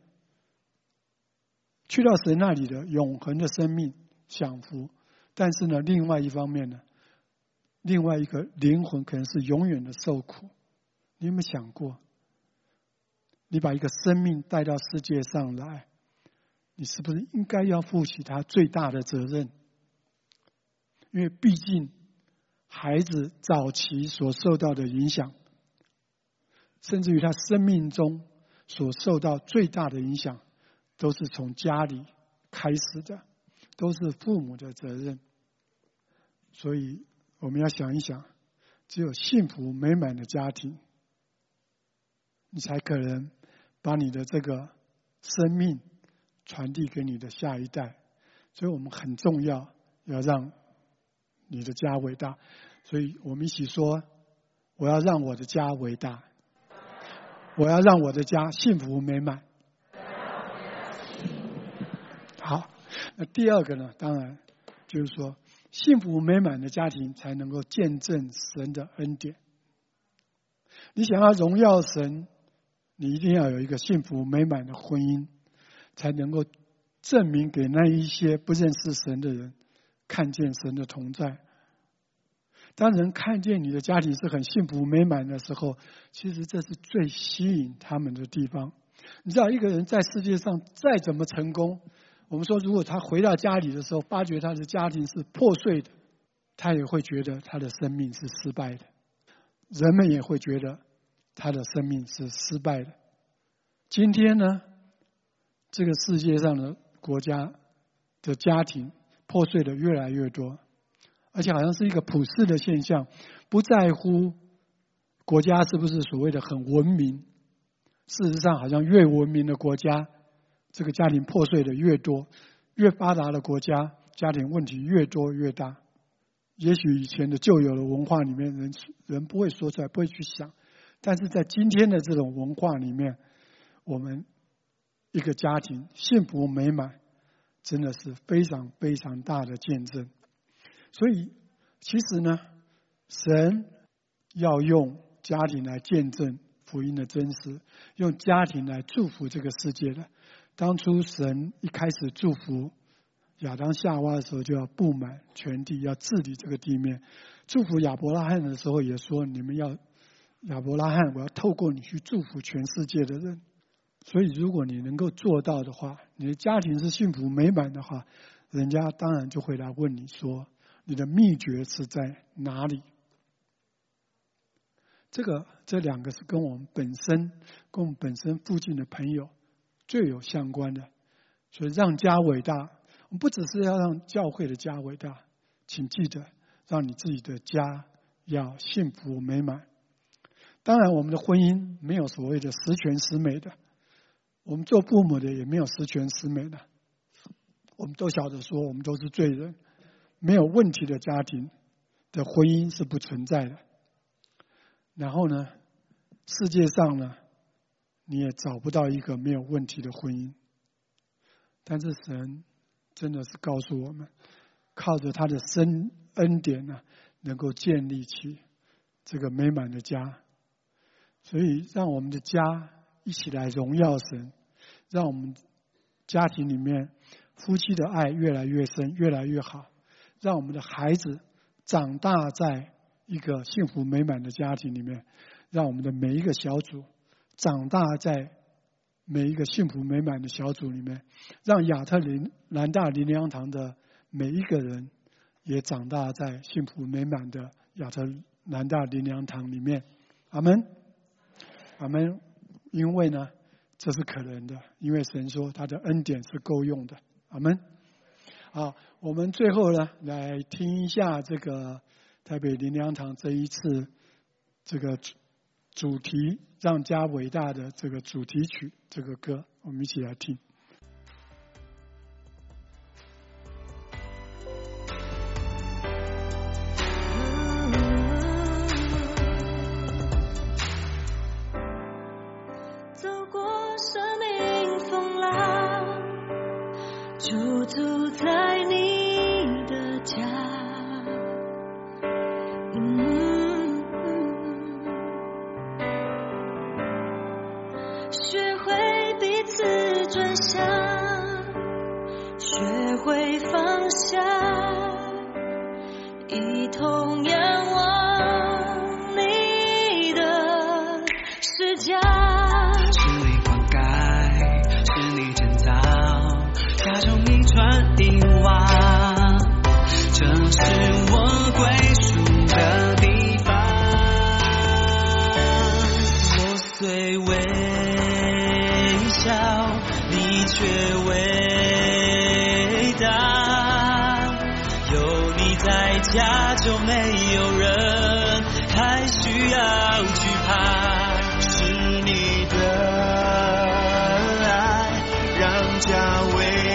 去到神那里的永恒的生命享福。但是呢，另外一方面呢，另外一个灵魂可能是永远的受苦。你有没有想过，你把一个生命带到世界上来，你是不是应该要负起他最大的责任？因为毕竟孩子早期所受到的影响，甚至于他生命中所受到最大的影响，都是从家里开始的，都是父母的责任。所以我们要想一想，只有幸福美满的家庭，你才可能把你的这个生命传递给你的下一代。所以我们很重要，要让你的家伟大。所以我们一起说，我要让我的家伟大，我要让我的家幸福美满。好，那第二个呢，当然就是说幸福美满的家庭才能够见证神的恩典。你想要荣耀神，你一定要有一个幸福美满的婚姻，才能够证明给那一些不认识神的人看见神的同在。当人看见你的家庭是很幸福美满的时候，其实这是最吸引他们的地方。你知道，一个人在世界上再怎么成功，我们说如果他回到家里的时候发觉他的家庭是破碎的，他也会觉得他的生命是失败的，人们也会觉得他的生命是失败的。今天呢，这个世界上的国家的家庭破碎的越来越多，而且好像是一个普世的现象，不在乎国家是不是所谓的很文明，事实上好像越文明的国家，这个家庭破碎的越多，越发达的国家家庭问题越多越大。也许以前的旧有的文化里面人人不会说出来，不会去想，但是在今天的这种文化里面，我们一个家庭幸福美满真的是非常非常大的见证。所以其实呢，神要用家庭来见证福音的真实，用家庭来祝福这个世界的。当初神一开始祝福亚当夏娃的时候，就要布满全地，要治理这个地面。祝福亚伯拉罕的时候也说，你们要亚伯拉罕，我要透过你去祝福全世界的人。所以如果你能够做到的话，你的家庭是幸福美满的话，人家当然就会来问你说，你的秘诀是在哪里？这个这两个是跟我们本身跟我们本身附近的朋友最有相关的。所以让家伟大，我们不只是要让教会的家伟大，请记得让你自己的家要幸福美满。当然我们的婚姻没有所谓的十全十美的，我们做父母的也没有十全十美的，我们都晓得说我们都是罪人，没有问题的家庭的婚姻是不存在的。然后呢，世界上呢，你也找不到一个没有问题的婚姻。但是神真的是告诉我们，靠着他的恩恩典呢、啊，能够建立起这个美满的家。所以让我们的家一起来荣耀神，让我们家庭里面夫妻的爱越来越深，越来越好，让我们的孩子长大在一个幸福美满的家庭里面，让我们的每一个小组长大在每一个幸福美满的小组里面，让亚特林南大灵粮堂的每一个人也长大在幸福美满的亚特南大灵粮堂里面。阿们，阿们。因为呢，这是可能的，因为神说他的恩典是够用的。阿们。好，我们最后呢，来听一下这个台北灵粮堂这一次这个主题让家伟大的这个主题曲这个歌，我们一起来听。 走过生命风浪，驻足在你的家，嗯，学会彼此转向，学会放下，一同仰望你的视角。引望，这是我归属的地方。我虽微小，你却伟大。有你在家，就没有人还需要惧怕。是你的爱，让家伟。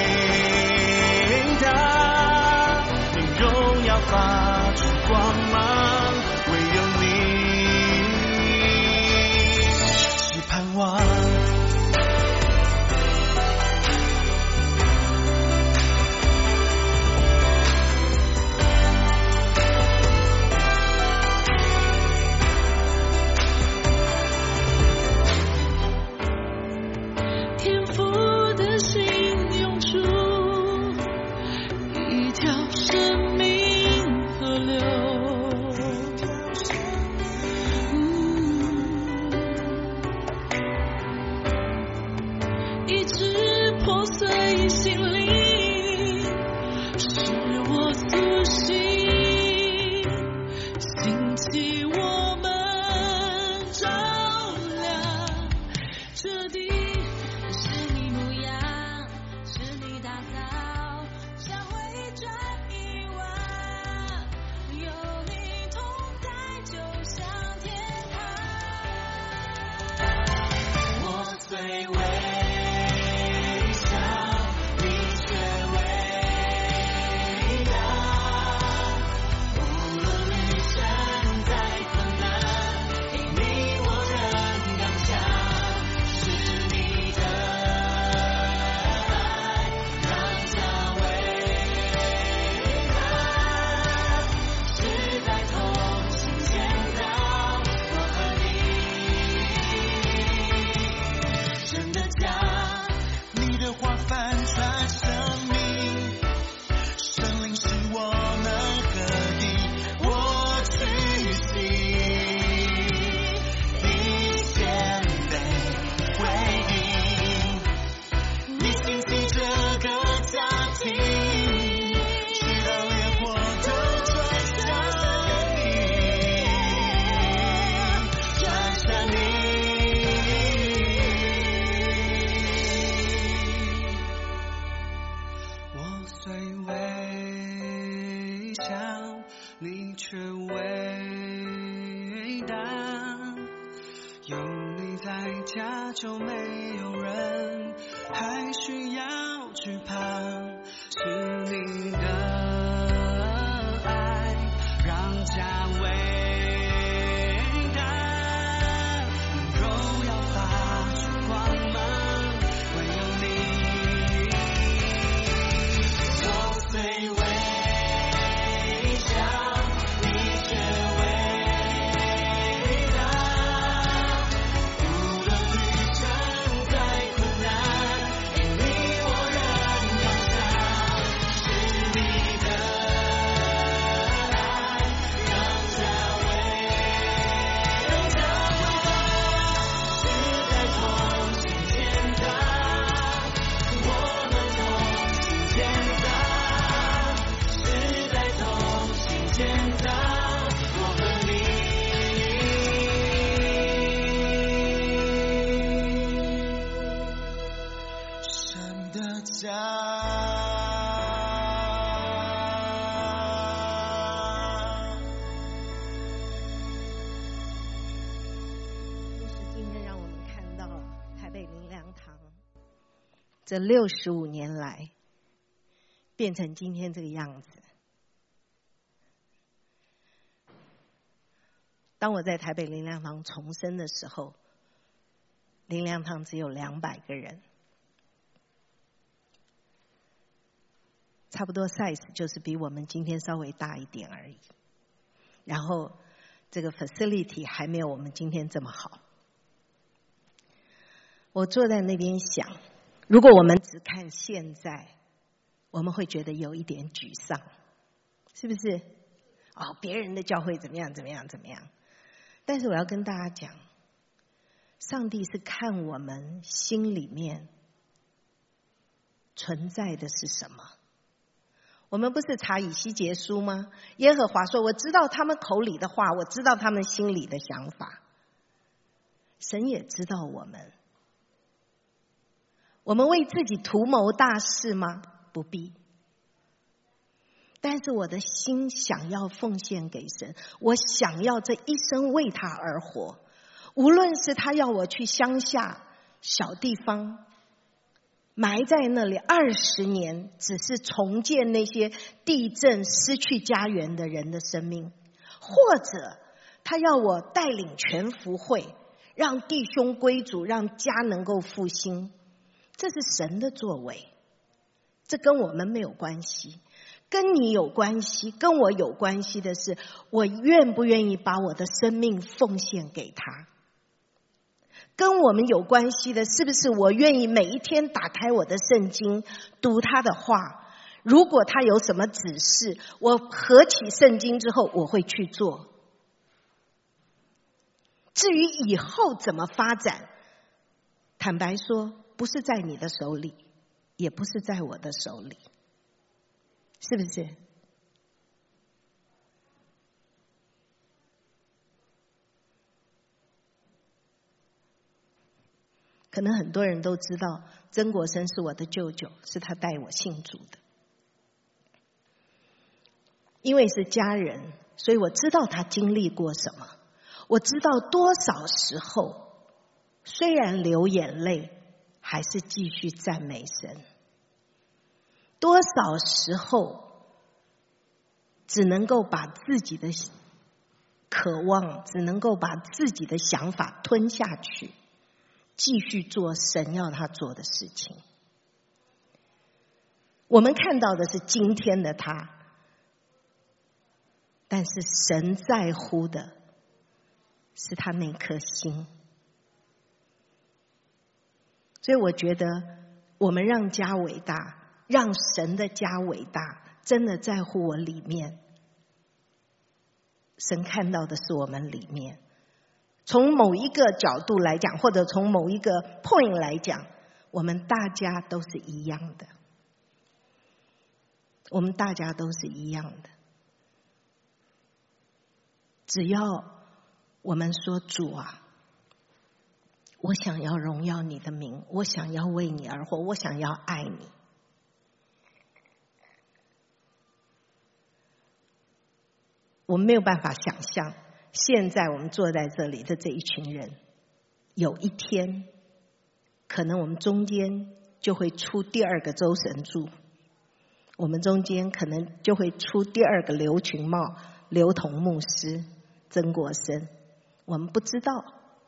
发出光芒，唯有你是盼望。 彻底，是你模样，是你打造，像回转一万，有你同在就像天堂。我最微笑，你却伟大，无论旅程再困难，因你我仍刚强，是你的爱让家伟大，时代同行前到，我和你真的假？ 你的话翻转生命，神灵使我们合一，我屈膝，你谦卑回应，你兴起这个家庭，直到烈火都转向你，转向你。我虽微小，你却伟大，有你在家就没有人还需要惧怕，是你的爱让家伟大，荣耀发出光芒，唯有你。我虽微小，你却伟大，无论旅程再困难，因你我仍刚强，是你的爱让家伟大，时代同行前到，我们同行前到，时代同行前到，我和你。神的家。 就是今天让我们看到台北灵粮堂这六十五年来变成今天这个样子。当我在台北灵粮堂重生的时候，灵粮堂只有两百个人，差不多 size 就是比我们今天稍微大一点而已。然后这个 facility 还没有我们今天这么好。我坐在那边想，如果我们只看现在，我们会觉得有一点沮丧，是不是？哦，别人的教会怎么样怎么样怎么样。但是我要跟大家讲，上帝是看我们心里面存在的是什么。我们不是查以西结书吗？耶和华说，我知道他们口里的话，我知道他们心里的想法。神也知道我们。我们为自己图谋大事吗？不必。但是我的心想要奉献给神，我想要这一生为他而活。无论是他要我去乡下小地方埋在那里二十年，只是重建那些地震失去家园的人的生命，或者他要我带领全福会，让弟兄归主，让家能够复兴，这是神的作为，这跟我们没有关系。跟你有关系，跟我有关系的是，我愿不愿意把我的生命奉献给他。跟我们有关系的是不是我愿意每一天打开我的圣经，读他的话，如果他有什么指示，我合起圣经之后我会去做。至于以后怎么发展，坦白说不是在你的手里，也不是在我的手里，是不是？ 可能很多人都知道，曾国生是我的舅舅，是他带我信主的。因为是家人，所以我知道他经历过什么，我知道多少时候虽然流眼泪，还是继续赞美神，多少时候只能够把自己的渴望，只能够把自己的想法吞下去，继续做神要他做的事情。我们看到的是今天的他，但是神在乎的是他那颗心。所以我觉得我们让家伟大，让神的家伟大，真的在乎我里面，神看到的是我们里面。从某一个角度来讲，或者从某一个 point 来讲，我们大家都是一样的，我们大家都是一样的。只要我们说主啊，我想要荣耀你的名，我想要为你而活，我想要爱你。我们没有办法想象，现在我们坐在这里的这一群人，有一天可能我们中间就会出第二个周神助，我们中间可能就会出第二个刘群茂、刘同牧师、曾国生，我们不知道。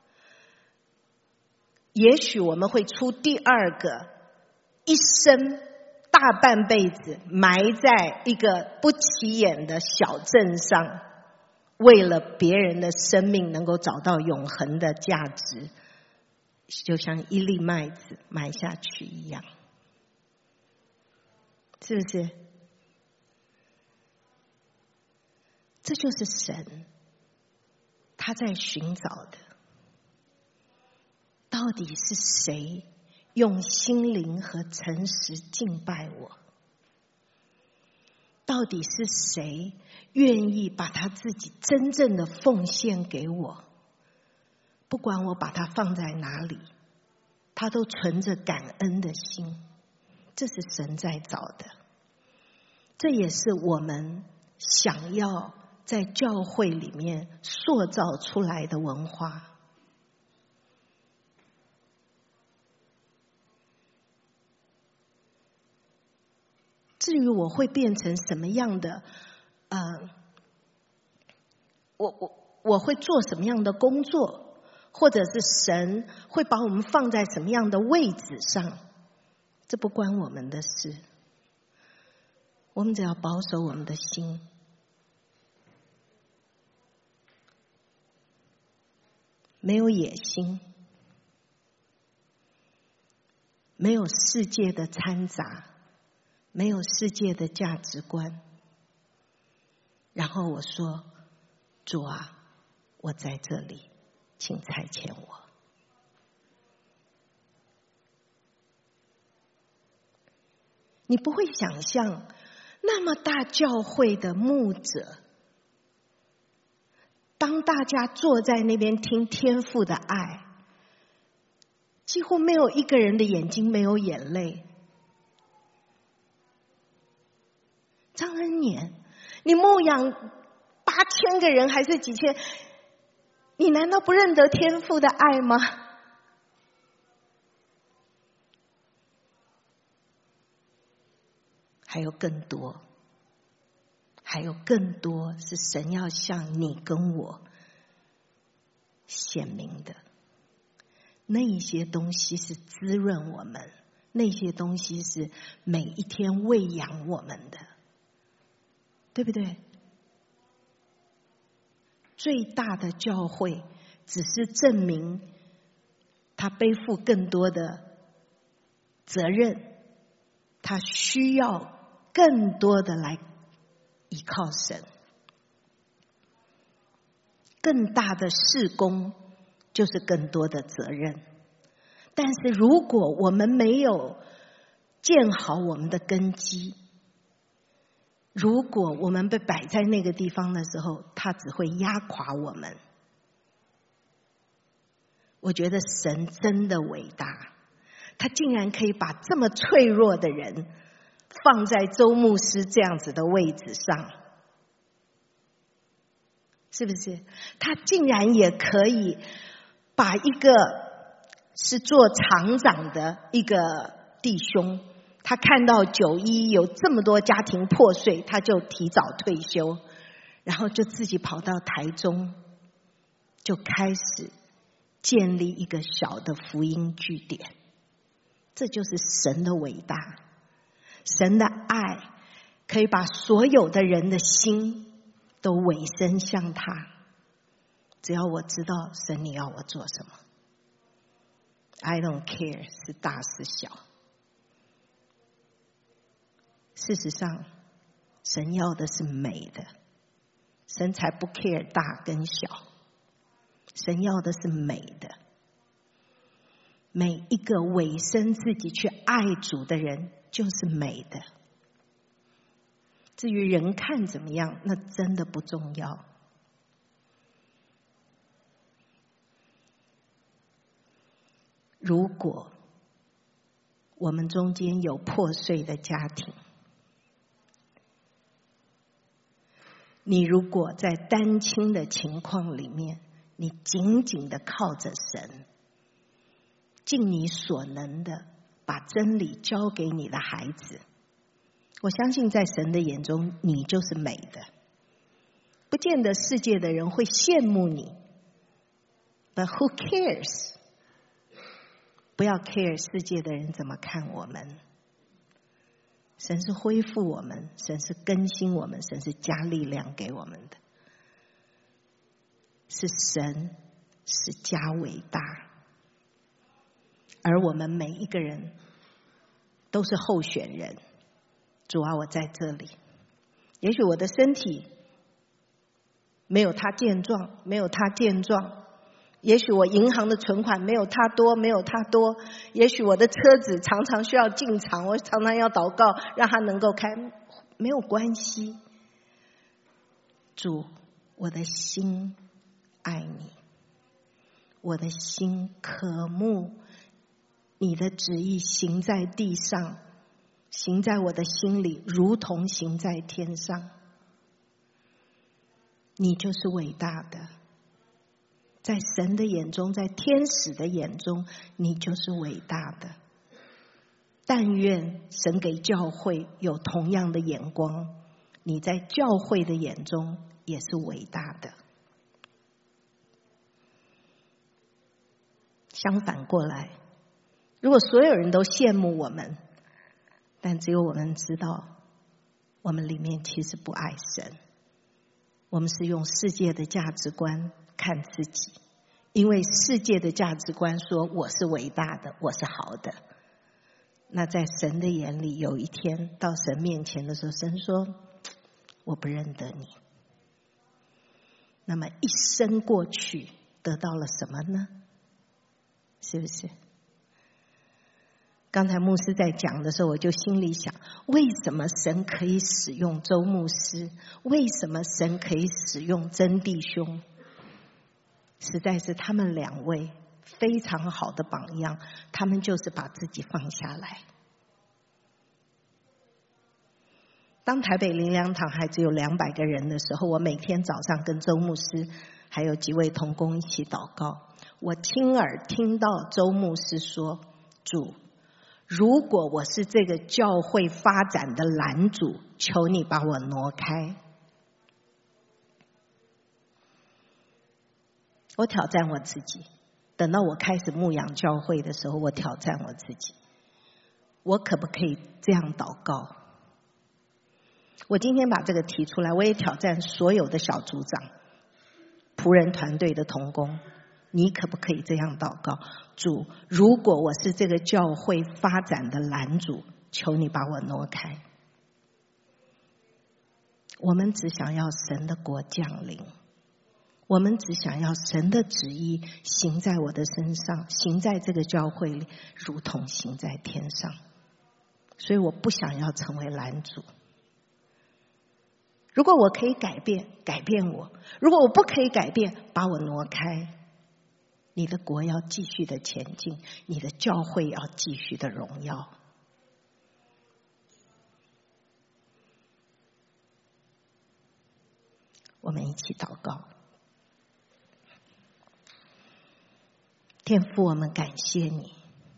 也许我们会出第二个一生大半辈子埋在一个不起眼的小镇上，为了别人的生命能够找到永恒的价值，就像一粒麦子埋下去一样，是不是？这就是神他在寻找的，到底是谁用心灵和诚实敬拜我？到底是谁愿意把他自己真正的奉献给我？不管我把它放在哪里，他都存着感恩的心。这是神在找的，这也是我们想要在教会里面塑造出来的文化。至于我会变成什么样的，呃，我我我会做什么样的工作，或者是神会把我们放在什么样的位置上，这不关我们的事。我们只要保守我们的心，没有野心，没有世界的掺杂，没有世界的价值观。然后我说，主啊，我在这里，请差遣我。你不会想象那么大教会的牧者，当大家坐在那边听天父的爱，几乎没有一个人的眼睛没有眼泪。张恩年，你牧养八千个人还是几千，你难道不认得天父的爱吗？还有更多，还有更多是神要向你跟我显明的。那些东西是滋润我们，那些东西是每一天喂养我们的，对不对？最大的教会只是证明他背负更多的责任，他需要更多的来依靠神。更大的事工就是更多的责任。但是如果我们没有建好我们的根基，如果我们被摆在那个地方的时候，它只会压垮我们。 我觉得神真的伟大，他竟然可以把这么脆弱的人放在周牧师这样子的位置上，是不是？他竟然也可以把一个是做厂长的一个弟兄，他看到九一有这么多家庭破碎，他就提早退休，然后就自己跑到台中，就开始建立一个小的福音据点。这就是神的伟大，神的爱可以把所有的人的心都委身向他。只要我知道神你要我做什么， I don't care 是大是小。事实上神要的是美的，神才不 care 大跟小，神要的是美的。每一个委身自己去爱主的人就是美的。至于人看怎么样，那真的不重要。如果我们中间有破碎的家庭，你如果在单亲的情况里面，你紧紧的靠着神，尽你所能的把真理交给你的孩子，我相信在神的眼中你就是美的。不见得世界的人会羡慕你， But who cares？ 不要 care 世界的人怎么看我们。神是恢复我们，神是更新我们，神是加力量给我们的，是神是加伟大。而我们每一个人都是候选人。主啊，我在这里，也许我的身体没有他健壮，没有他健壮，也许我银行的存款没有他多，没有他多，也许我的车子常常需要进厂，我常常要祷告让他能够开，没有关系。主，我的心爱你，我的心渴慕你的旨意行在地上，行在我的心里，如同行在天上。你就是伟大的，在神的眼中，在天使的眼中，你就是伟大的。但愿神给教会有同样的眼光，你在教会的眼中也是伟大的。相反过来，如果所有人都羡慕我们，但只有我们知道，我们里面其实不爱神，我们是用世界的价值观看自己，因为世界的价值观说我是伟大的，我是好的。那在神的眼里，有一天到神面前的时候，神说我不认得你。那么一生过去得到了什么呢？是不是？刚才牧师在讲的时候，我就心里想，为什么神可以使用周牧师？为什么神可以使用曾弟兄？实在是他们两位非常好的榜样，他们就是把自己放下来。当台北灵粮堂还只有两百个人的时候，我每天早上跟周牧师还有几位同工一起祷告，我亲耳听到周牧师说，主，如果我是这个教会发展的拦阻，求你把我挪开。我挑战我自己，等到我开始牧养教会的时候，我挑战我自己，我可不可以这样祷告？我今天把这个提出来，我也挑战所有的小组长、仆人团队的同工，你可不可以这样祷告？主，如果我是这个教会发展的拦阻，求你把我挪开。我们只想要神的国降临，我们只想要神的旨意行在我的身上，行在这个教会里，如同行在天上。所以我不想要成为拦阻。如果我可以改变，改变我；如果我不可以改变，把我挪开。 你的国要继续的前进，你的教会要继续的荣耀。我们一起祷告。天父，我们感谢你。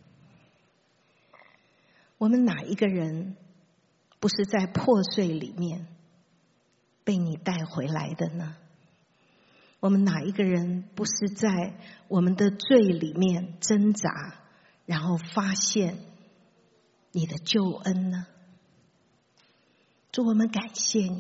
我们哪一个人不是在破碎里面被你带回来的呢？我们哪一个人不是在我们的罪里面挣扎，然后发现你的救恩呢？主，我们感谢你，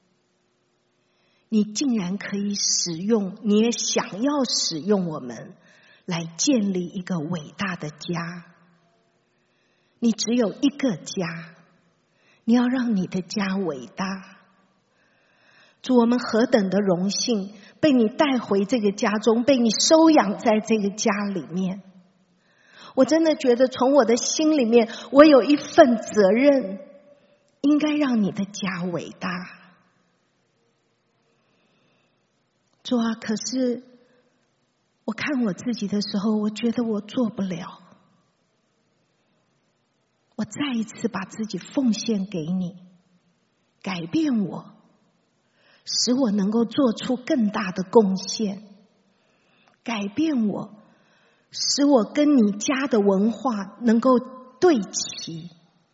你竟然可以使用，你也想要使用我们来建立一个伟大的家。你只有一个家，你要让你的家伟大。主，我们何等的荣幸，被你带回这个家中，被你收养在这个家里面。我真的觉得从我的心里面，我有一份责任，应该让你的家伟大。主啊，可是我看我自己的时候，我觉得我做不了。我再一次把自己奉献给你，改变我，使我能够做出更大的贡献，改变我，使我跟你家的文化能够对齐，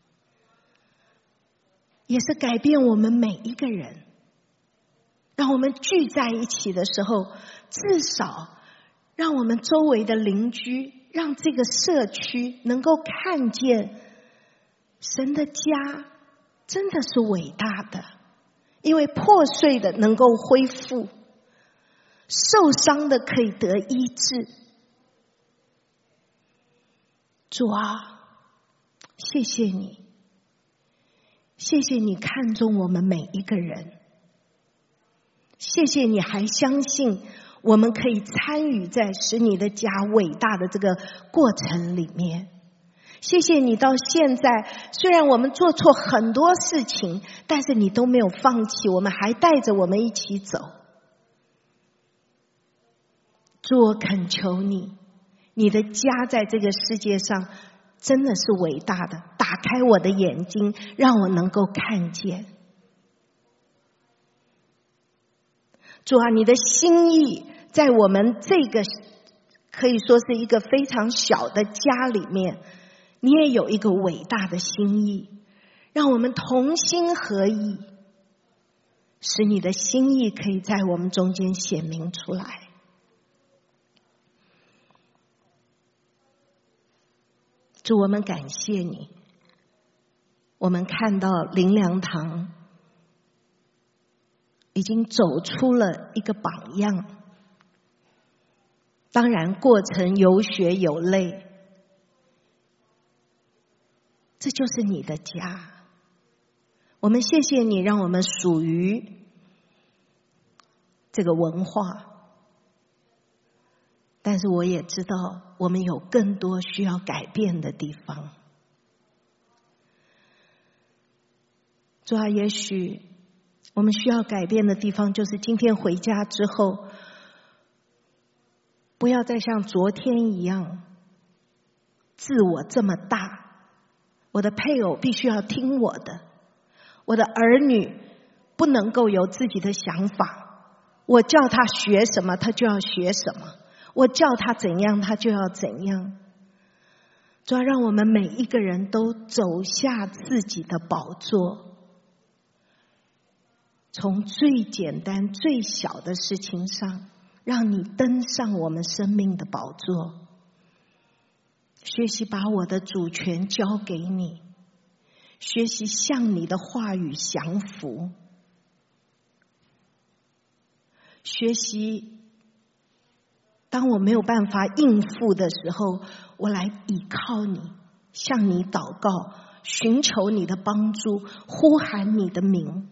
也是改变我们每一个人。让我们聚在一起的时候，至少让我们周围的邻居，让这个社区能够看见神的家真的是伟大的，因为破碎的能够恢复，受伤的可以得医治。主啊，谢谢你，谢谢你看中我们每一个人，谢谢你还相信我们可以参与在使你的家伟大的这个过程里面。谢谢你到现在，虽然我们做错很多事情，但是你都没有放弃，我们还带着我们一起走。主，我恳求你，你的家在这个世界上真的是伟大的，打开我的眼睛，让我能够看见。主啊，你的心意在我们这个可以说是一个非常小的家里面，你也有一个伟大的心意，让我们同心合意，使你的心意可以在我们中间显明出来。主，我们感谢你，我们看到灵粮堂已经走出了一个榜样。当然过程有血有泪，这就是你的家。我们谢谢你让我们属于这个文化，但是我也知道我们有更多需要改变的地方。主啊，也许我们需要改变的地方就是今天回家之后，不要再像昨天一样自我这么大，我的配偶必须要听我的，我的儿女不能够有自己的想法，我叫他学什么他就要学什么，我叫他怎样他就要怎样。主要让我们每一个人都走下自己的宝座，从最简单最小的事情上，让你登上我们生命的宝座。学习把我的主权交给你，学习向你的话语降服，学习当我没有办法应付的时候，我来倚靠你，向你祷告，寻求你的帮助，呼喊你的名，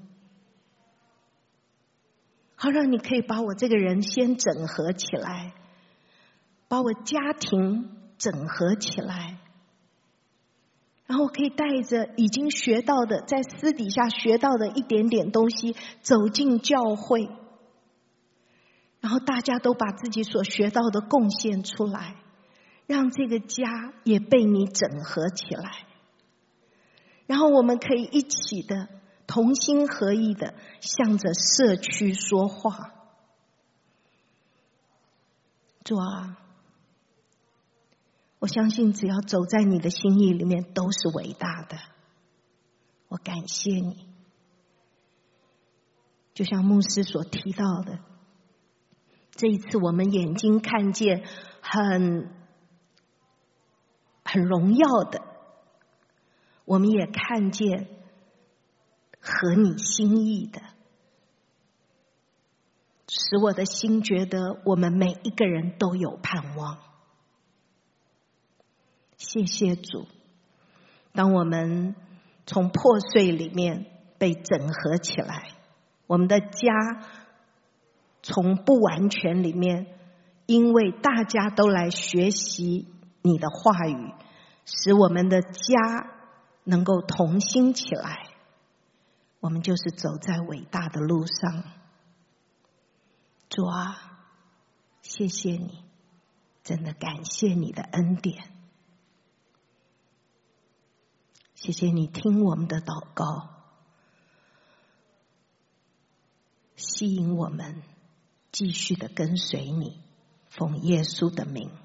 好让你可以把我这个人先整合起来，把我家庭整合起来，然后可以带着已经学到的，在私底下学到的一点点东西走进教会， 然后大家都把自己所学到的贡献出来，让这个家也被你整合起来，然后我们可以一起的同心合意的向着社区说话。主啊，我相信只要走在你的心意里面都是伟大的，我感谢你。就像牧师所提到的，这一次我们眼睛看见很很荣耀的，我们也看见合你心意的，使我的心觉得我们每一个人都有盼望。谢谢主，当我们从破碎里面被整合起来，我们的家从不完全里面，因为大家都来学习你的话语，使我们的家能够同心起来，我们就是走在伟大的路上。主啊，谢谢你，真的感谢你的恩典，谢谢你听我们的祷告，吸引我们继续的跟随你，奉耶稣的名。